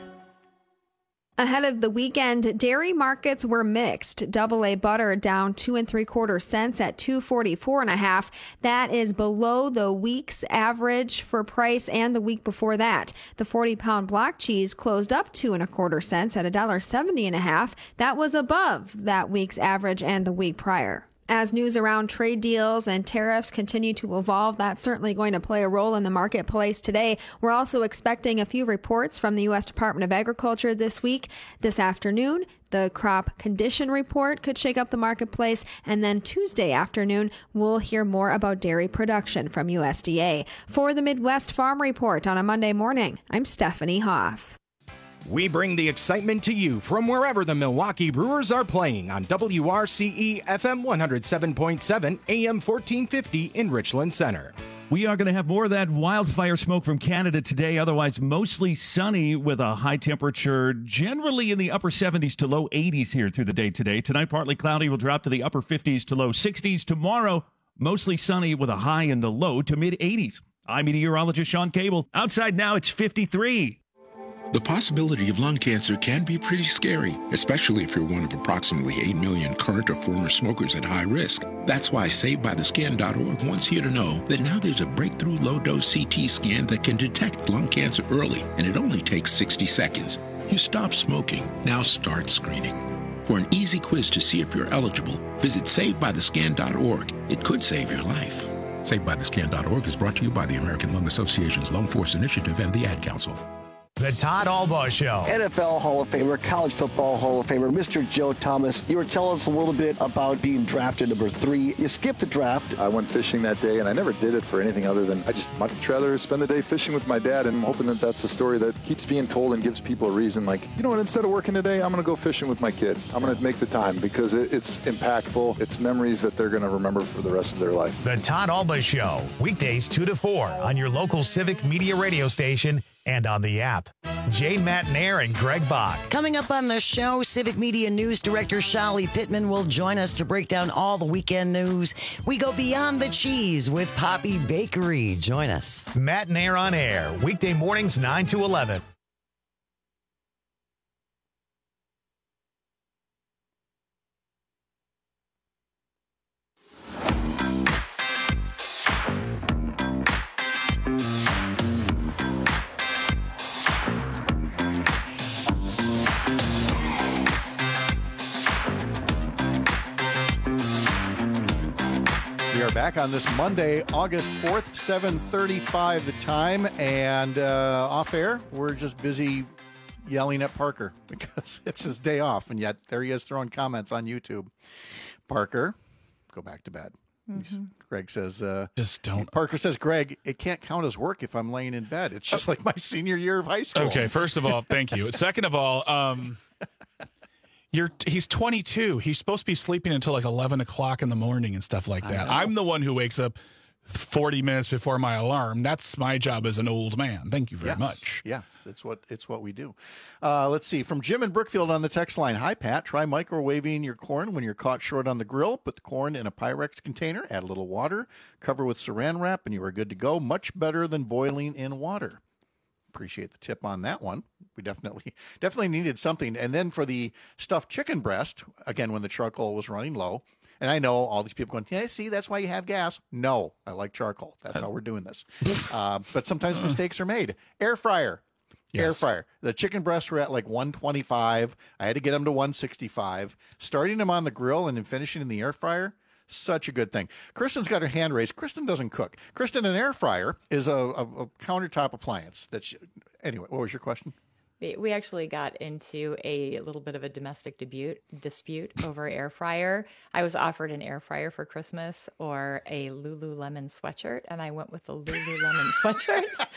Ahead of the weekend, dairy markets were mixed. AA butter down 2 3/4 cents at $2.44.5. That is below the week's average for price and the week before that. The 40-pound block cheese closed up 2 1/4 cents at $1.70.5. That was above that week's average and the week prior. As news around trade deals and tariffs continue to evolve, that's certainly going to play a role in the marketplace today. We're also expecting a few reports from the U.S. Department of Agriculture this week. This afternoon, the crop condition report could shake up the marketplace. And then Tuesday afternoon, we'll hear more about dairy production from USDA. For the Midwest Farm Report on a Monday morning, I'm Stephanie Hoff. We bring the excitement to you from wherever the Milwaukee Brewers are playing on WRCE FM 107.7 AM 1450 in Richland Center. We are going to have more of that wildfire smoke from Canada today, otherwise mostly sunny with a high temperature generally in the upper 70s to low 80s here through the day today. Tonight, partly cloudy, will drop to the upper 50s to low 60s. Tomorrow, mostly sunny with a high in the low to mid 80s. I'm meteorologist Sean Cable. Outside now, it's 53. The possibility of lung cancer can be pretty scary, especially if you're one of approximately 8 million current or former smokers at high risk. That's why SaveByTheScan.org wants you to know that now there's a breakthrough low-dose CT scan that can detect lung cancer early, and it only takes 60 seconds. You stop smoking, now start screening. For an easy quiz to see if you're eligible, visit SaveByTheScan.org. It could save your life. SaveByTheScan.org is brought to you by the American Lung Association's Lung Force Initiative and the Ad Council. The Todd Albaugh Show. NFL Hall of Famer, College Football Hall of Famer, Mr. Joe Thomas. You were telling us a little bit about being drafted number 3. You skipped the draft. I went fishing that day, and I never did it for anything other than I just much rather spend the day fishing with my dad, and I'm hoping that that's a story that keeps being told and gives people a reason. Like, you know what, instead of working today, I'm going to go fishing with my kid. I'm going to make the time because it's impactful. It's memories that they're going to remember for the rest of their life. The Todd Albaugh Show, weekdays 2 to 4 on your local Civic Media radio station and on the app. Jay Matnair and Greg Bach. Coming up on the show, Civic Media News Director Shali Pittman will join us to break down all the weekend news. We go beyond the cheese with Poppy Bakery. Join us. Matnair on air, weekday mornings 9 to 11. We are back on this Monday, August 4th, 7:35 the time, and off air, we're just busy yelling at Parker because it's his day off, and yet there he is throwing comments on YouTube. Parker, go back to bed. Greg says, just don't. Parker says, Greg, it can't count as work if I'm laying in bed. It's just like my senior year of high school. Okay, first of all, thank you. Second of all, he's 22. He's supposed to be sleeping until like 11 o'clock in the morning and stuff like that. I'm the one who wakes up 40 minutes before my alarm. That's my job as an old man. Thank you very much. Yes, it's what we do. Let's see. From Jim in Brookfield on the text line. Hi, Pat. Try microwaving your corn when you're caught short on the grill. Put the corn in a Pyrex container. Add a little water. Cover with saran wrap, and you are good to go. Much better than boiling in water. Appreciate the tip on that one. We definitely needed something. And then for the stuffed chicken breast, again, when the charcoal was running low, and I know all these people going, yeah, see, that's why you have gas. No, I like charcoal. That's how we're doing this. But sometimes mistakes are made. Air fryer. Yes. Air fryer. The chicken breasts were at like 125. I had to get them to 165. Starting them on the grill and then finishing in the air fryer, such a good thing. Kristen's got her hand raised. Kristen doesn't cook. Kristen, an air fryer is a countertop appliance. Anyway, what was your question? We actually got into a little bit of a domestic dispute over air fryer. I was offered an air fryer for Christmas or a Lululemon sweatshirt, and I went with the Lululemon sweatshirt.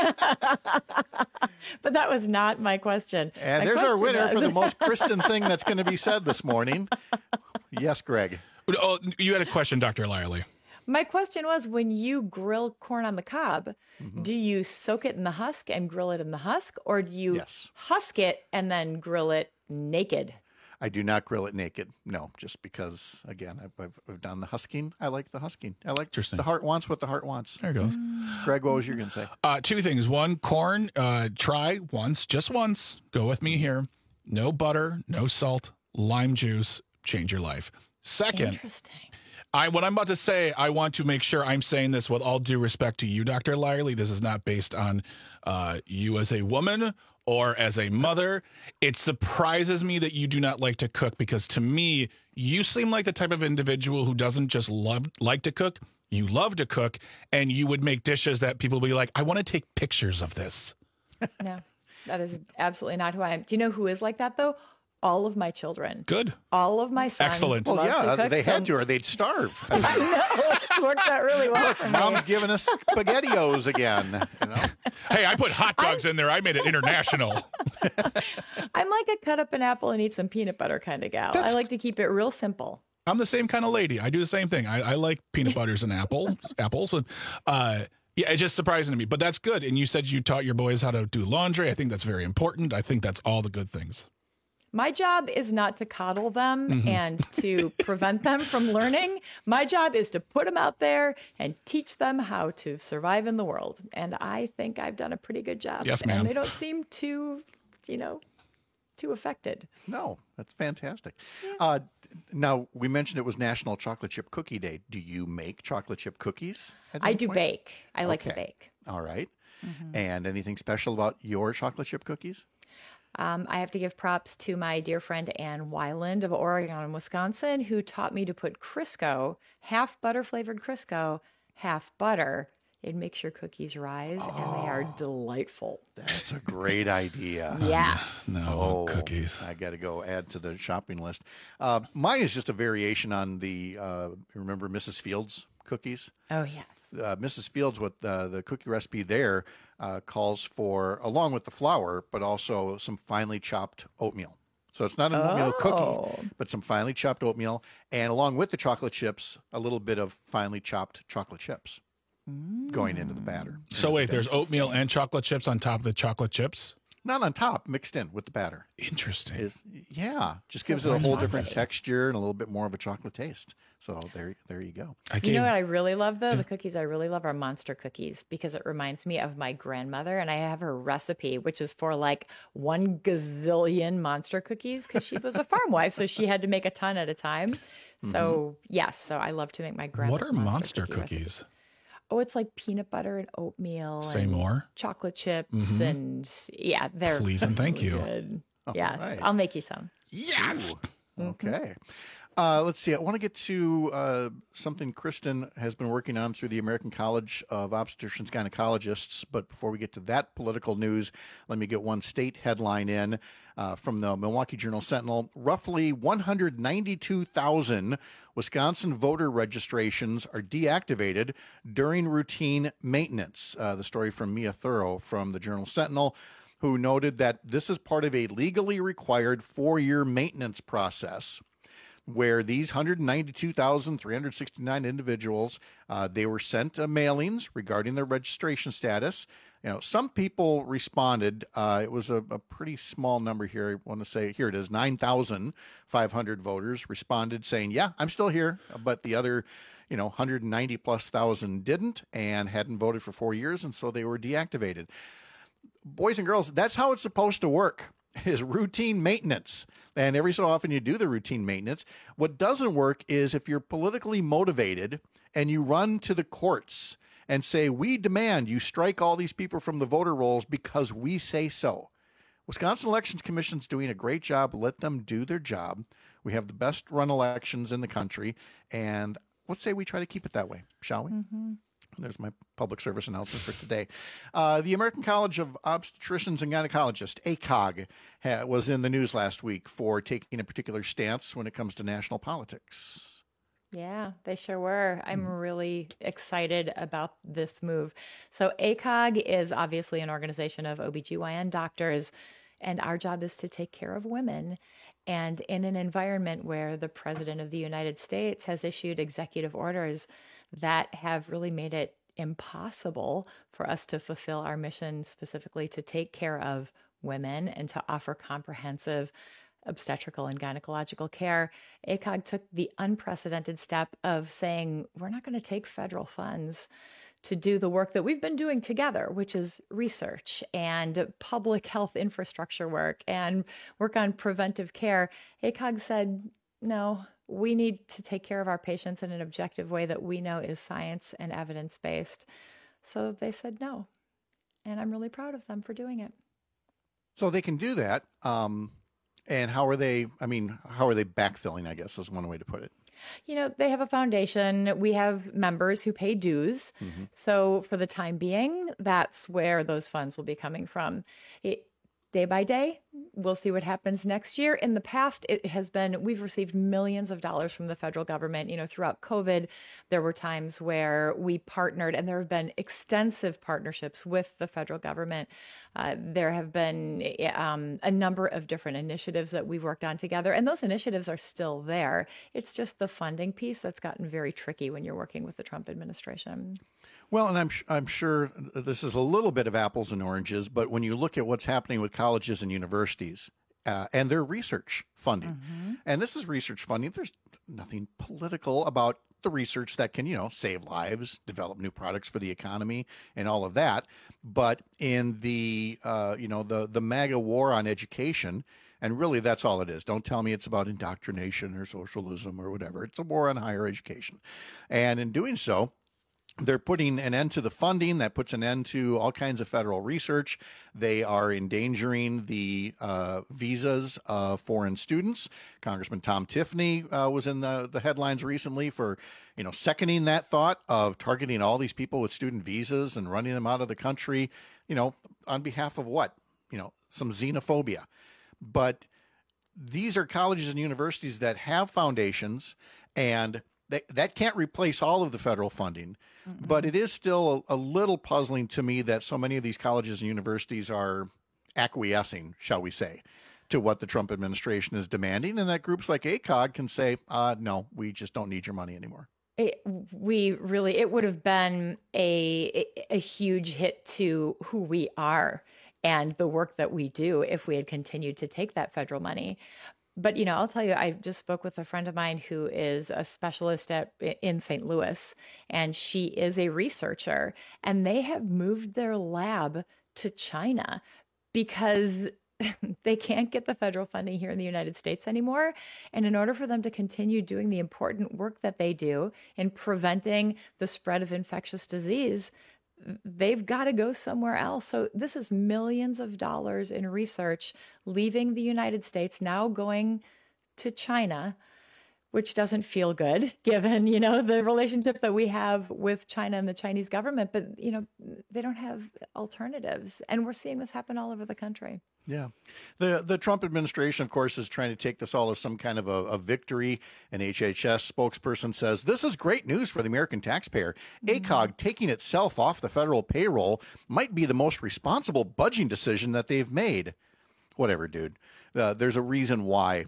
But that was not my question. And there's our winner for the most Kristen thing that's going to be said this morning. Yes, Greg. Oh, you had a question, Dr. Lyerly. My question was, when you grill corn on the cob, do you soak it in the husk and grill it in the husk, or do you husk it and then grill it naked? I do not grill it naked. No, just because, again, I've done the husking. I like the husking. I like the heart wants what the heart wants. There it goes. Greg, what was you going to say? Two things. One, corn, try once, just once. Go with me here. No butter, no salt, lime juice. Change your life. Second. Interesting. What I'm about to say, I want to make sure I'm saying this with all due respect to you, Dr. Lyerly. This is not based on you as a woman or as a mother. It surprises me that you do not like to cook, because to me, you seem like the type of individual who doesn't just like to cook. You love to cook, and you would make dishes that people would be like, I want to take pictures of this. No, that is absolutely not who I am. Do you know who is like that, though? All of my children. Good. All of my sons. Excellent. Well, yeah, cook, they had to, or they'd starve. I know. It's worked out really well for me. Mom's giving us SpaghettiOs again. You know? Hey, I put hot dogs in there. I made it international. I'm like a cut up an apple and eat some peanut butter kind of gal. I like to keep it real simple. I'm the same kind of lady. I do the same thing. I like peanut butters and apples. But, yeah, it's just surprising to me. But that's good. And you said you taught your boys how to do laundry. I think that's very important. I think that's all the good things. My job is not to coddle them and to prevent them from learning. My job is to put them out there and teach them how to survive in the world. And I think I've done a pretty good job. Yes, ma'am. And they don't seem too affected. No, that's fantastic. Yeah. Now, we mentioned it was National Chocolate Chip Cookie Day. Do you make chocolate chip cookies? I do bake. I like to bake. All right. And anything special about your chocolate chip cookies? I have to give props to my dear friend Ann Weiland of Oregon and Wisconsin, who taught me to put Crisco, half butter flavored Crisco, half butter, it makes your cookies rise, and they are delightful. That's a great idea. Yeah. No cookies. I got to go add to the shopping list. Mine is just a variation on the, remember Mrs. Fields cookies? Oh, yes. Mrs. Fields, what the cookie recipe there calls for, along with the flour, but also some finely chopped oatmeal. So it's not an oatmeal cookie, but some finely chopped oatmeal, and along with the chocolate chips, a little bit of finely chopped chocolate chips going into the batter. So wait, there's oatmeal and chocolate chips on top of the chocolate chips? Not on top, mixed in with the batter. Interesting. Just gives it a whole different texture and a little bit more of a chocolate taste. So there you go. You know what I really love, though? The cookies I really love are Monster cookies, because it reminds me of my grandmother, and I have her recipe, which is for like 1 gazillion Monster cookies, because she was a farm wife, so she had to make a ton at a time. So, yes, so I love to make my grandma's What are Monster cookies? Oh, it's like peanut butter and oatmeal. Say and more. Chocolate chips and they're Please and thank you. good. All Yes, right. I'll make you some. Yes. Okay. Let's see. I want to get to something Kristen has been working on through the American College of Obstetricians and Gynecologists. But before we get to that political news, let me get one state headline in from the Milwaukee Journal-Sentinel. Roughly 192,000 Wisconsin voter registrations are deactivated during routine maintenance. The story from Mia Thorough from the Journal-Sentinel, who noted that this is part of a legally required 4-year maintenance process, where these 192,369 individuals, they were sent mailings regarding their registration status. You know, some people responded. It was a pretty small number here. I want to say, here it is, 9,500 voters responded saying, yeah, I'm still here. But the other, 190 plus thousand didn't and hadn't voted for 4 years, and so they were deactivated. Boys and girls, that's how it's supposed to work, is routine maintenance. And every so often you do the routine maintenance. What doesn't work is if you're politically motivated and you run to the courts and say, we demand you strike all these people from the voter rolls because we say so. Wisconsin Elections Commission's doing a great job. Let them do their job. We have the best run elections in the country. And let's say we try to keep it that way, shall we? There's my public service announcement for today. The American College of Obstetricians and Gynecologists, ACOG, was in the news last week for taking a particular stance when it comes to national politics. Yeah, they sure were. I'm really excited about this move. So ACOG is obviously an organization of OBGYN doctors, and our job is to take care of women. And in an environment where the President of the United States has issued executive orders that have really made it impossible for us to fulfill our mission, specifically to take care of women and to offer comprehensive obstetrical and gynecological care, ACOG took the unprecedented step of saying, we're not going to take federal funds to do the work that we've been doing together, which is research and public health infrastructure work and work on preventive care. ACOG said, no, we need to take care of our patients in an objective way that we know is science and evidence-based. So they said no. And I'm really proud of them for doing it. So they can do that. And how are they backfilling, I guess is one way to put it. They have a foundation. We have members who pay dues. So for the time being, that's where those funds will be coming from. Day by day, we'll see what happens next year. In the past, we've received millions of dollars from the federal government. Throughout COVID, there were times where we partnered, and there have been extensive partnerships with the federal government. There have been a number of different initiatives that we've worked on together, and those initiatives are still there. It's just the funding piece that's gotten very tricky when you're working with the Trump administration. Well, and I'm sure this is a little bit of apples and oranges, but when you look at what's happening with colleges and universities and their research funding, and this is research funding, there's nothing political about the research that can, save lives, develop new products for the economy, and all of that. But in the the MAGA war on education, and really that's all it is. Don't tell me it's about indoctrination or socialism or whatever. It's a war on higher education, and in doing so, They're putting an end to the funding. That puts an end to all kinds of federal research. They are endangering the visas of foreign students. Congressman Tom Tiffany was in the headlines recently for, seconding that thought of targeting all these people with student visas and running them out of the country, on behalf of what? Some xenophobia. But these are colleges and universities that have foundations, and that can't replace all of the federal funding. Mm-hmm. But it is still a little puzzling to me that so many of these colleges and universities are acquiescing, shall we say, to what the Trump administration is demanding, and that groups like ACOG can say, no, we just don't need your money anymore. It would have been a huge hit to who we are and the work that we do if we had continued to take that federal money. But, I'll tell you, I just spoke with a friend of mine who is a specialist in St. Louis, and she is a researcher, and they have moved their lab to China because they can't get the federal funding here in the United States anymore. And in order for them to continue doing the important work that they do in preventing the spread of infectious disease, they've got to go somewhere else. So this is millions of dollars in research leaving the United States, now going to China, which doesn't feel good given, the relationship that we have with China and the Chinese government. But, they don't have alternatives. And we're seeing this happen all over the country. Yeah. The Trump administration, of course, is trying to take this all as some kind of a victory. An HHS spokesperson says, this is great news for the American taxpayer. ACOG taking itself off the federal payroll might be the most responsible budgeting decision that they've made. Whatever, dude. There's a reason why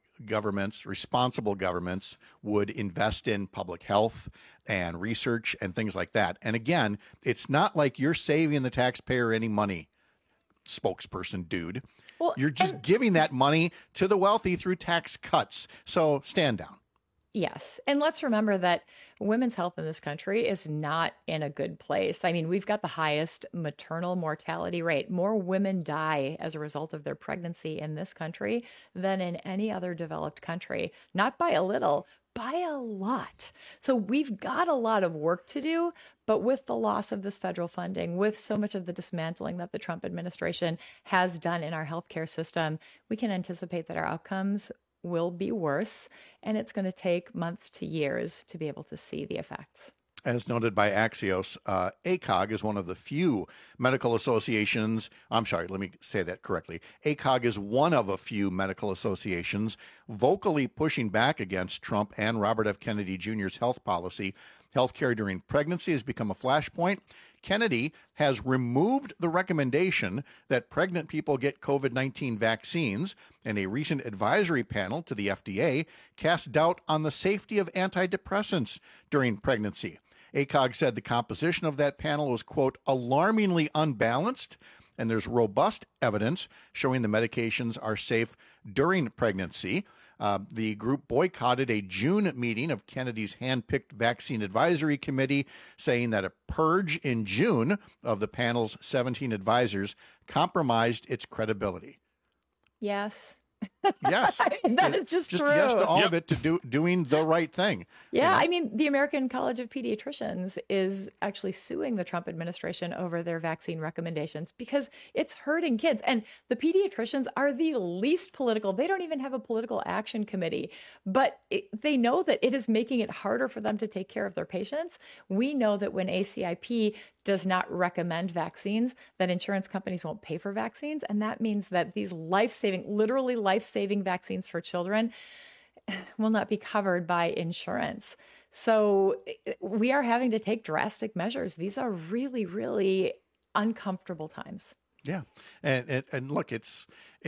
responsible governments would invest in public health and research and things like that. And again, it's not like you're saving the taxpayer any money, spokesperson dude. Well, you're just giving that money to the wealthy through tax cuts. So stand down. Yes. And let's remember that women's health in this country is not in a good place. I mean, we've got the highest maternal mortality rate. More women die as a result of their pregnancy in this country than in any other developed country. Not by a little, by a lot. So we've got a lot of work to do, but with the loss of this federal funding, with so much of the dismantling that the Trump administration has done in our healthcare system, we can anticipate that our outcomes will be worse, and it's going to take months to years to be able to see the effects. As noted by Axios, ACOG is one of the few medical associations. I'm sorry, let me say that correctly. ACOG is one of a few medical associations vocally pushing back against Trump and Robert F. Kennedy Jr.'s health policy. Healthcare during pregnancy has become a flashpoint. Kennedy has removed the recommendation that pregnant people get COVID-19 vaccines, and a recent advisory panel to the FDA cast doubt on the safety of antidepressants during pregnancy. ACOG said the composition of that panel was, quote, alarmingly unbalanced, and there's robust evidence showing the medications are safe during pregnancy. The group boycotted a June meeting of Kennedy's hand-picked vaccine advisory committee, saying that a purge in June of the panel's 17 advisors compromised its credibility. Yes. Yes. I mean, that is just true. Yes to all of it, to doing the right thing. Yeah, I mean, the American College of Pediatricians is actually suing the Trump administration over their vaccine recommendations because it's hurting kids. And the pediatricians are the least political. They don't even have a political action committee, but they know that it is making it harder for them to take care of their patients. We know that when ACIP does not recommend vaccines, that insurance companies won't pay for vaccines. And that means that these literally life-saving vaccines for children will not be covered by insurance. So we are having to take drastic measures. These are really, really uncomfortable times. Yeah. And look, it's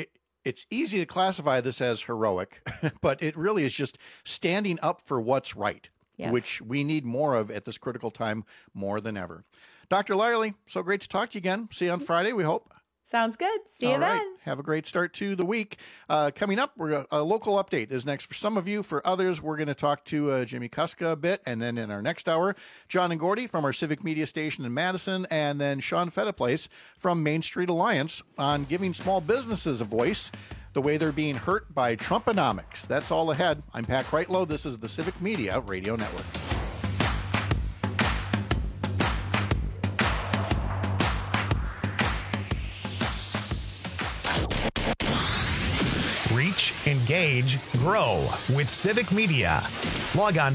easy to classify this as heroic, but it really is just standing up for what's right, yes, which we need more of at this critical time more than ever. Dr. Lyerly, so great to talk to you again. See you on Friday, we hope. Sounds good. See you then. Have a great start to the week. Coming up, a local update is next for some of you. For others, we're going to talk to Jimmy Kuska a bit. And then in our next hour, John and Gordy from our Civic Media Station in Madison. And then Sean Fettaplace from Main Street Alliance on giving small businesses a voice the way they're being hurt by Trumponomics. That's all ahead. I'm Pat Kreitlow. This is the Civic Media Radio Network. reach, engage, grow with Civic Media. Log on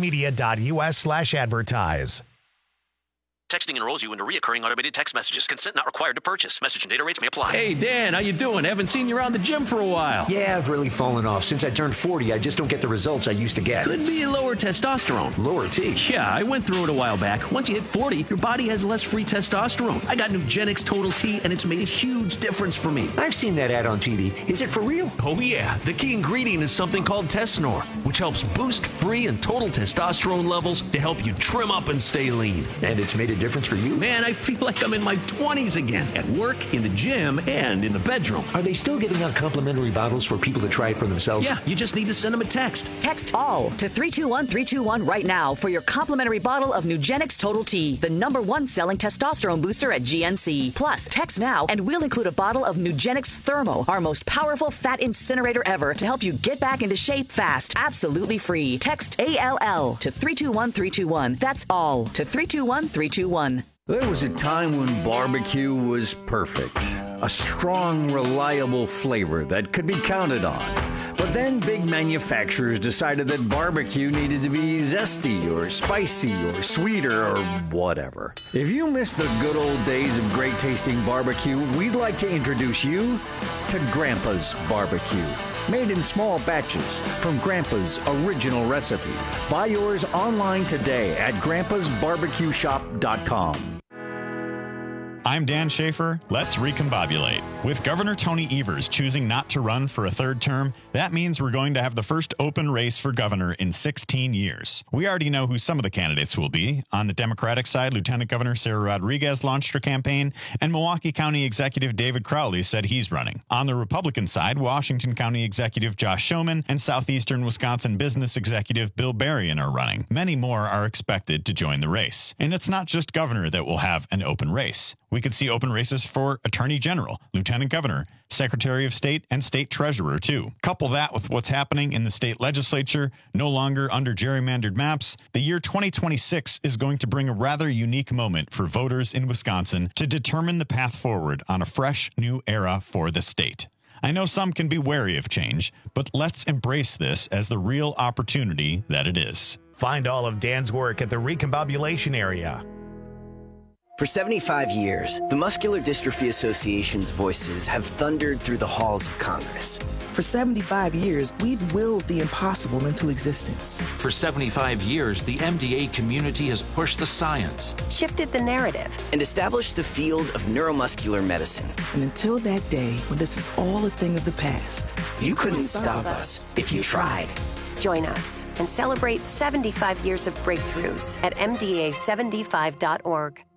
civicmedia.us/advertise. Texting enrolls you into recurring automated text messages. Consent not required to purchase. Message and data rates may apply. Hey, Dan, how you doing? Haven't seen you around the gym for a while. Yeah, I've really fallen off. Since I turned 40, I just don't get the results I used to get. Could be lower testosterone. Lower T? Yeah, I went through it a while back. Once you hit 40, your body has less free testosterone. I got Nugenix Total T, and it's made a huge difference for me. I've seen that ad on TV. Is it for real? Oh, yeah. The key ingredient is something called Tesnor, which helps boost free and total testosterone levels to help you trim up and stay lean. And it's made a difference for you? Man, I feel like I'm in my 20s again, at work, in the gym, and in the bedroom. Are they still giving out complimentary bottles for people to try it for themselves? Yeah, you just need to send them a text. Text ALL to 321-321 right now for your complimentary bottle of Nugenix Total T, the #1 selling testosterone booster at GNC. Plus, text now and we'll include a bottle of Nugenix Thermo, our most powerful fat incinerator ever, to help you get back into shape fast, absolutely free. Text ALL to 321-321. That's ALL to 321-321. There was a time when barbecue was perfect. A strong, reliable flavor that could be counted on. But then big manufacturers decided that barbecue needed to be zesty or spicy or sweeter or whatever. If you miss the good old days of great tasting barbecue, we'd like to introduce you to Grandpa's Barbecue. Made in small batches from Grandpa's original recipe. Buy yours online today at grandpasbarbecueshop.com. I'm Dan Schaefer. Let's recombobulate. With Governor Tony Evers choosing not to run for a third term, that means we're going to have the first open race for governor in 16 years. We already know who some of the candidates will be. On the Democratic side, Lieutenant Governor Sarah Rodriguez launched her campaign, and Milwaukee County Executive David Crowley said he's running. On the Republican side, Washington County Executive Josh Schoeman and Southeastern Wisconsin Business Executive Bill Berrien are running. Many more are expected to join the race. And it's not just governor that will have an open race. We could see open races for Attorney General, Lieutenant Governor, Secretary of State, and State Treasurer, too. Couple that with what's happening in the state legislature, no longer under gerrymandered maps, the year 2026 is going to bring a rather unique moment for voters in Wisconsin to determine the path forward on a fresh new era for the state. I know some can be wary of change, but let's embrace this as the real opportunity that it is. Find all of Dan's work at the Recombobulation area. For 75 years, the Muscular Dystrophy Association's voices have thundered through the halls of Congress. For 75 years, we've willed the impossible into existence. For 75 years, the MDA community has pushed the science, shifted the narrative, and established the field of neuromuscular medicine. And until that day when this is all a thing of the past, you couldn't stop us if you tried. Join us and celebrate 75 years of breakthroughs at MDA75.org.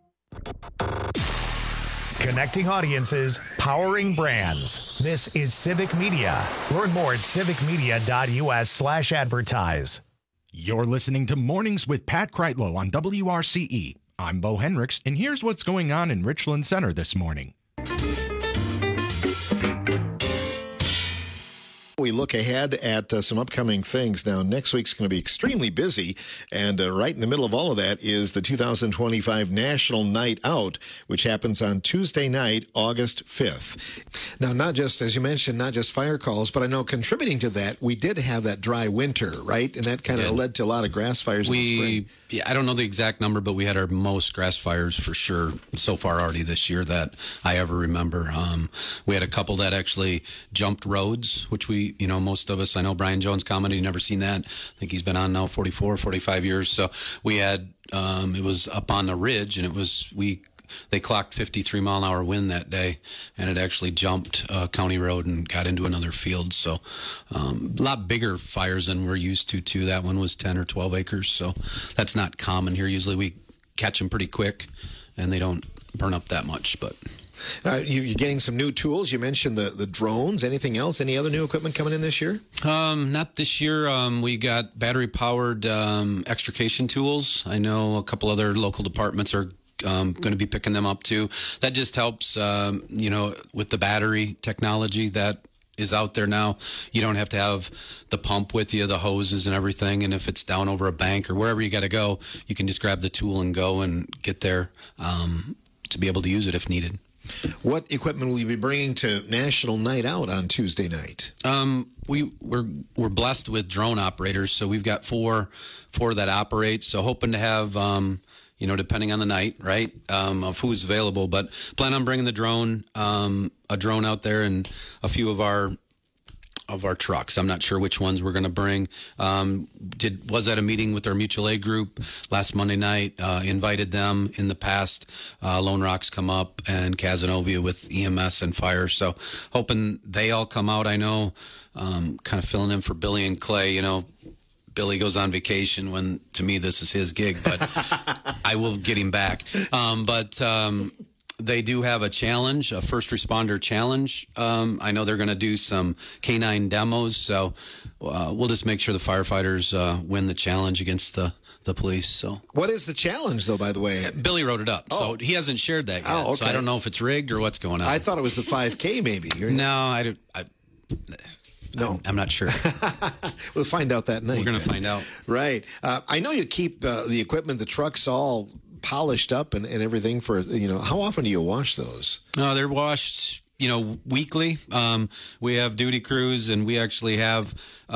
Connecting audiences, powering brands. This is Civic Media. Learn more at civicmedia.us/advertise. You're listening to Mornings with Pat Kreitlow on WRCE. I'm Bo Henricks, and here's what's going on in Richland Center this morning. We look ahead at some upcoming things. Now, next week's going to be extremely busy, and right in the middle of all of that is the 2025 National Night Out, which happens on Tuesday night, August 5th. Now, not just, as you mentioned, not just fire calls, but I know contributing to that, we did have that dry winter, right? And that kind of led to a lot of grass fires in the spring. Yeah, I don't know the exact number, but we had our most grass fires for sure so far already this year that I ever remember. We had a couple that actually jumped roads, which most of us, I know Brian Jones commented, never seen that. I think he's been on now 44, 45 years. So we had, it was up on the ridge, and they clocked 53 mile an hour wind that day, and it actually jumped County Road and got into another field. So a lot bigger fires than we're used to, too. That one was 10 or 12 acres. So that's not common here. Usually we catch them pretty quick, and they don't burn up that much, but... You're getting some new tools. You mentioned the drones. Anything else? Any other new equipment coming in this year? Not this year. We got battery-powered extrication tools. I know a couple other local departments are going to be picking them up, too. That just helps, with the battery technology that is out there now. You don't have to have the pump with you, the hoses and everything. And if it's down over a bank or wherever you got to go, you can just grab the tool and go and get there to be able to use it if needed. What equipment will you be bringing to National Night Out on Tuesday night? We're blessed with drone operators, so we've got four that operate. So hoping to have, depending on the night, right, of who's available. But plan on bringing the drone, a drone out there, and a few of our trucks. I'm not sure which ones we're going to bring. Was at a meeting with our mutual aid group last Monday night. Invited them in the past. Lone Rock's come up, and Casanova with EMS and fire. So hoping they all come out. I know, kind of filling in for Billy and Clay. Billy goes on vacation when, to me, this is his gig, but I will get him back. They do have a challenge, a first responder challenge. I know they're going to do some canine demos, so we'll just make sure the firefighters win the challenge against the police. So, what is the challenge, though? By the way, Billy wrote it up, so he hasn't shared that yet. Oh, okay. So I don't know if it's rigged or what's going on. I thought it was the 5K, maybe. No, I'm not sure. We'll find out that night. We're going to find out. Right. I know you keep the equipment, the trucks all polished up and everything for, how often do you wash those? They're washed, weekly. We have duty crews, and we actually have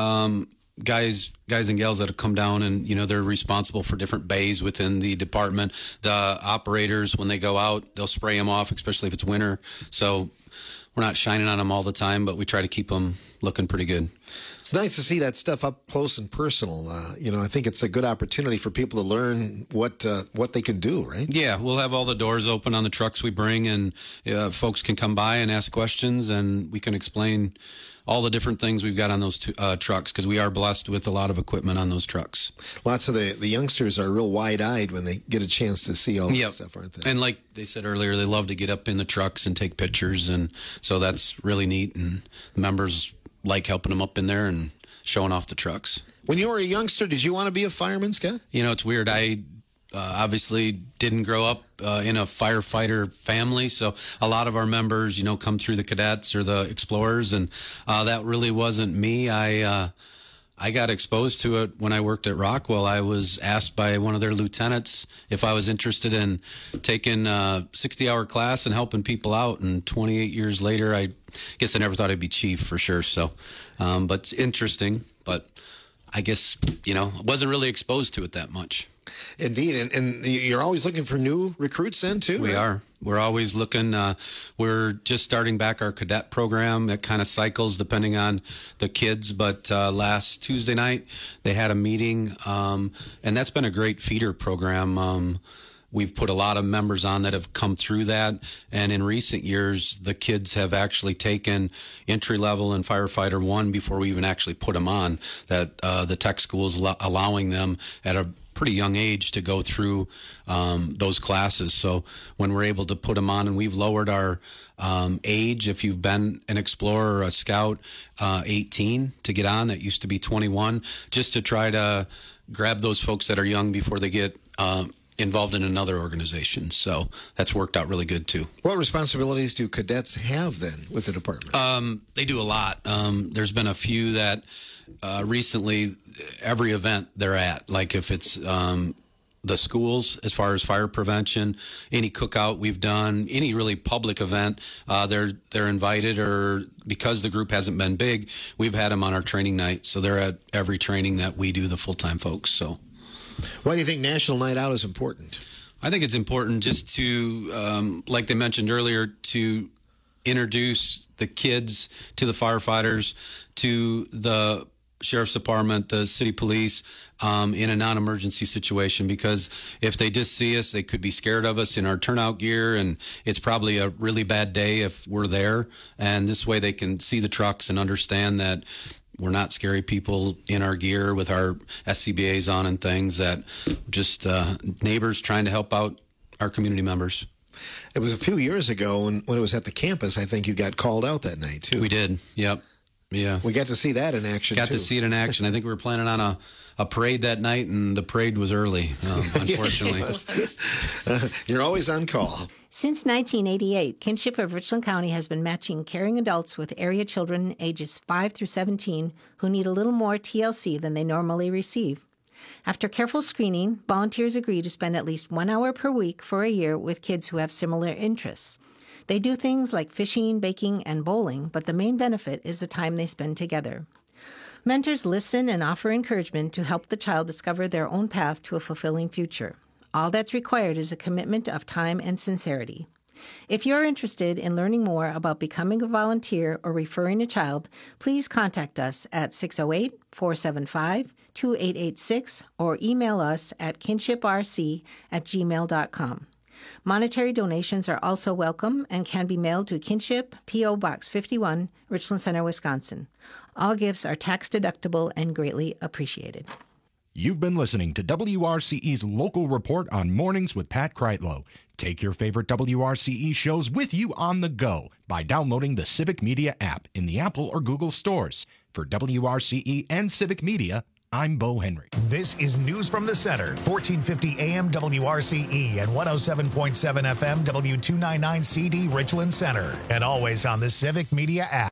guys and gals that have come down, and, they're responsible for different bays within the department. The operators, when they go out, they'll spray them off, especially if it's winter. So we're not shining on them all the time, but we try to keep them looking pretty good. It's nice to see that stuff up close and personal. I think it's a good opportunity for people to learn what they can do, right? Yeah, we'll have all the doors open on the trucks we bring, and folks can come by and ask questions, and we can explain all the different things we've got on those trucks, because we are blessed with a lot of equipment on those trucks. Lots of the youngsters are real wide-eyed when they get a chance to see all that stuff, aren't they? And like they said earlier, they love to get up in the trucks and take pictures, and so that's really neat, and the members like helping them up in there and showing off the trucks. When you were a youngster, did you want to be a fireman, Scott? It's weird. I obviously didn't grow up in a firefighter family, so a lot of our members, come through the cadets or the explorers, and that really wasn't me. I got exposed to it when I worked at Rockwell. I was asked by one of their lieutenants if I was interested in taking a 60-hour class and helping people out. And 28 years later, I guess I never thought I'd be chief for sure. So, but it's interesting. But I guess, wasn't really exposed to it that much. Indeed. And you're always looking for new recruits then, too? We are. We're always looking. We're just starting back our cadet program. It kind of cycles depending on the kids. But last Tuesday night, they had a meeting, and that's been a great feeder program. We've put a lot of members on that have come through that. And in recent years, the kids have actually taken entry level and firefighter 1 before we even actually put them on. That the tech school is allowing them at a pretty young age to go through those classes. So when we're able to put them on, and we've lowered our age, if you've been an explorer or a scout, 18 to get on. That used to be 21, just to try to grab those folks that are young before they get involved in another organization. So that's worked out really good too. What responsibilities do cadets have then with the department? They do a lot. There's been a few that recently, every event they're at, like if it's the schools, as far as fire prevention, any cookout we've done, any really public event, they're invited, or because the group hasn't been big, we've had them on our training night. So they're at every training that we do, the full-time folks. So why do you think National Night Out is important? I think it's important just to, like they mentioned earlier, to introduce the kids to the firefighters, to the sheriff's department, the city police, in a non-emergency situation, because if they just see us, they could be scared of us in our turnout gear, and it's probably a really bad day if we're there. And this way they can see the trucks and understand that we're not scary people in our gear with our SCBAs on and things, that just neighbors trying to help out our community members. It was a few years ago when it was at the campus, I think you got called out that night too. We did, yep. Yeah. We got to see that in action, Got too. to see it in action. I think we were planning on a parade that night, and the parade was early, unfortunately. You're always on call. Since 1988, Kinship of Richland County has been matching caring adults with area children ages 5 through 17 who need a little more TLC than they normally receive. After careful screening, volunteers agree to spend at least 1 hour per week for a year with kids who have similar interests. They do things like fishing, baking, and bowling, but the main benefit is the time they spend together. Mentors listen and offer encouragement to help the child discover their own path to a fulfilling future. All that's required is a commitment of time and sincerity. If you're interested in learning more about becoming a volunteer or referring a child, please contact us at 608-475-2886 or email us at kinshiprc@gmail.com. Monetary donations are also welcome and can be mailed to Kinship, P.O. Box 51, Richland Center, Wisconsin. All gifts are tax-deductible and greatly appreciated. You've been listening to WRCE's Local Report on Mornings with Pat Kreitlow. Take your favorite WRCE shows with you on the go by downloading the Civic Media app in the Apple or Google stores. For WRCE and Civic Media, I'm Bo Henry. This is News from the Center, 1450 AM WRCE and 107.7 FM W299 CD Richland Center, and always on the Civic Media app.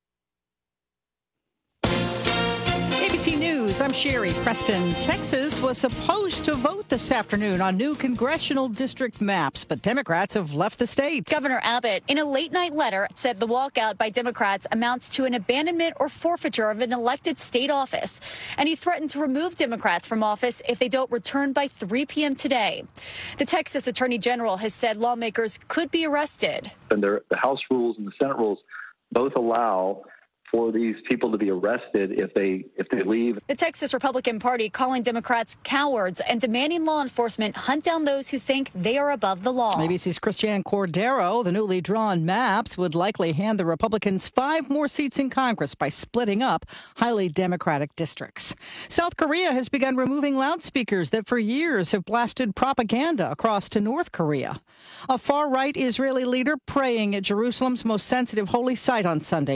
ABC News, I'm Sherry Preston. Texas was supposed to vote this afternoon on new congressional district maps, but Democrats have left the state. Governor Abbott, in a late-night letter, said the walkout by Democrats amounts to an abandonment or forfeiture of an elected state office, and he threatened to remove Democrats from office if they don't return by 3 p.m. today. The Texas Attorney General has said lawmakers could be arrested. And the House rules and the Senate rules both allow for these people to be arrested if they leave. The Texas Republican Party calling Democrats cowards and demanding law enforcement hunt down those who think they are above the law. ABC's Christiane Cordero, the newly drawn maps would likely hand the Republicans 5 more seats in Congress by splitting up highly Democratic districts. South Korea has begun removing loudspeakers that for years have blasted propaganda across to North Korea. A far-right Israeli leader praying at Jerusalem's most sensitive holy site on Sunday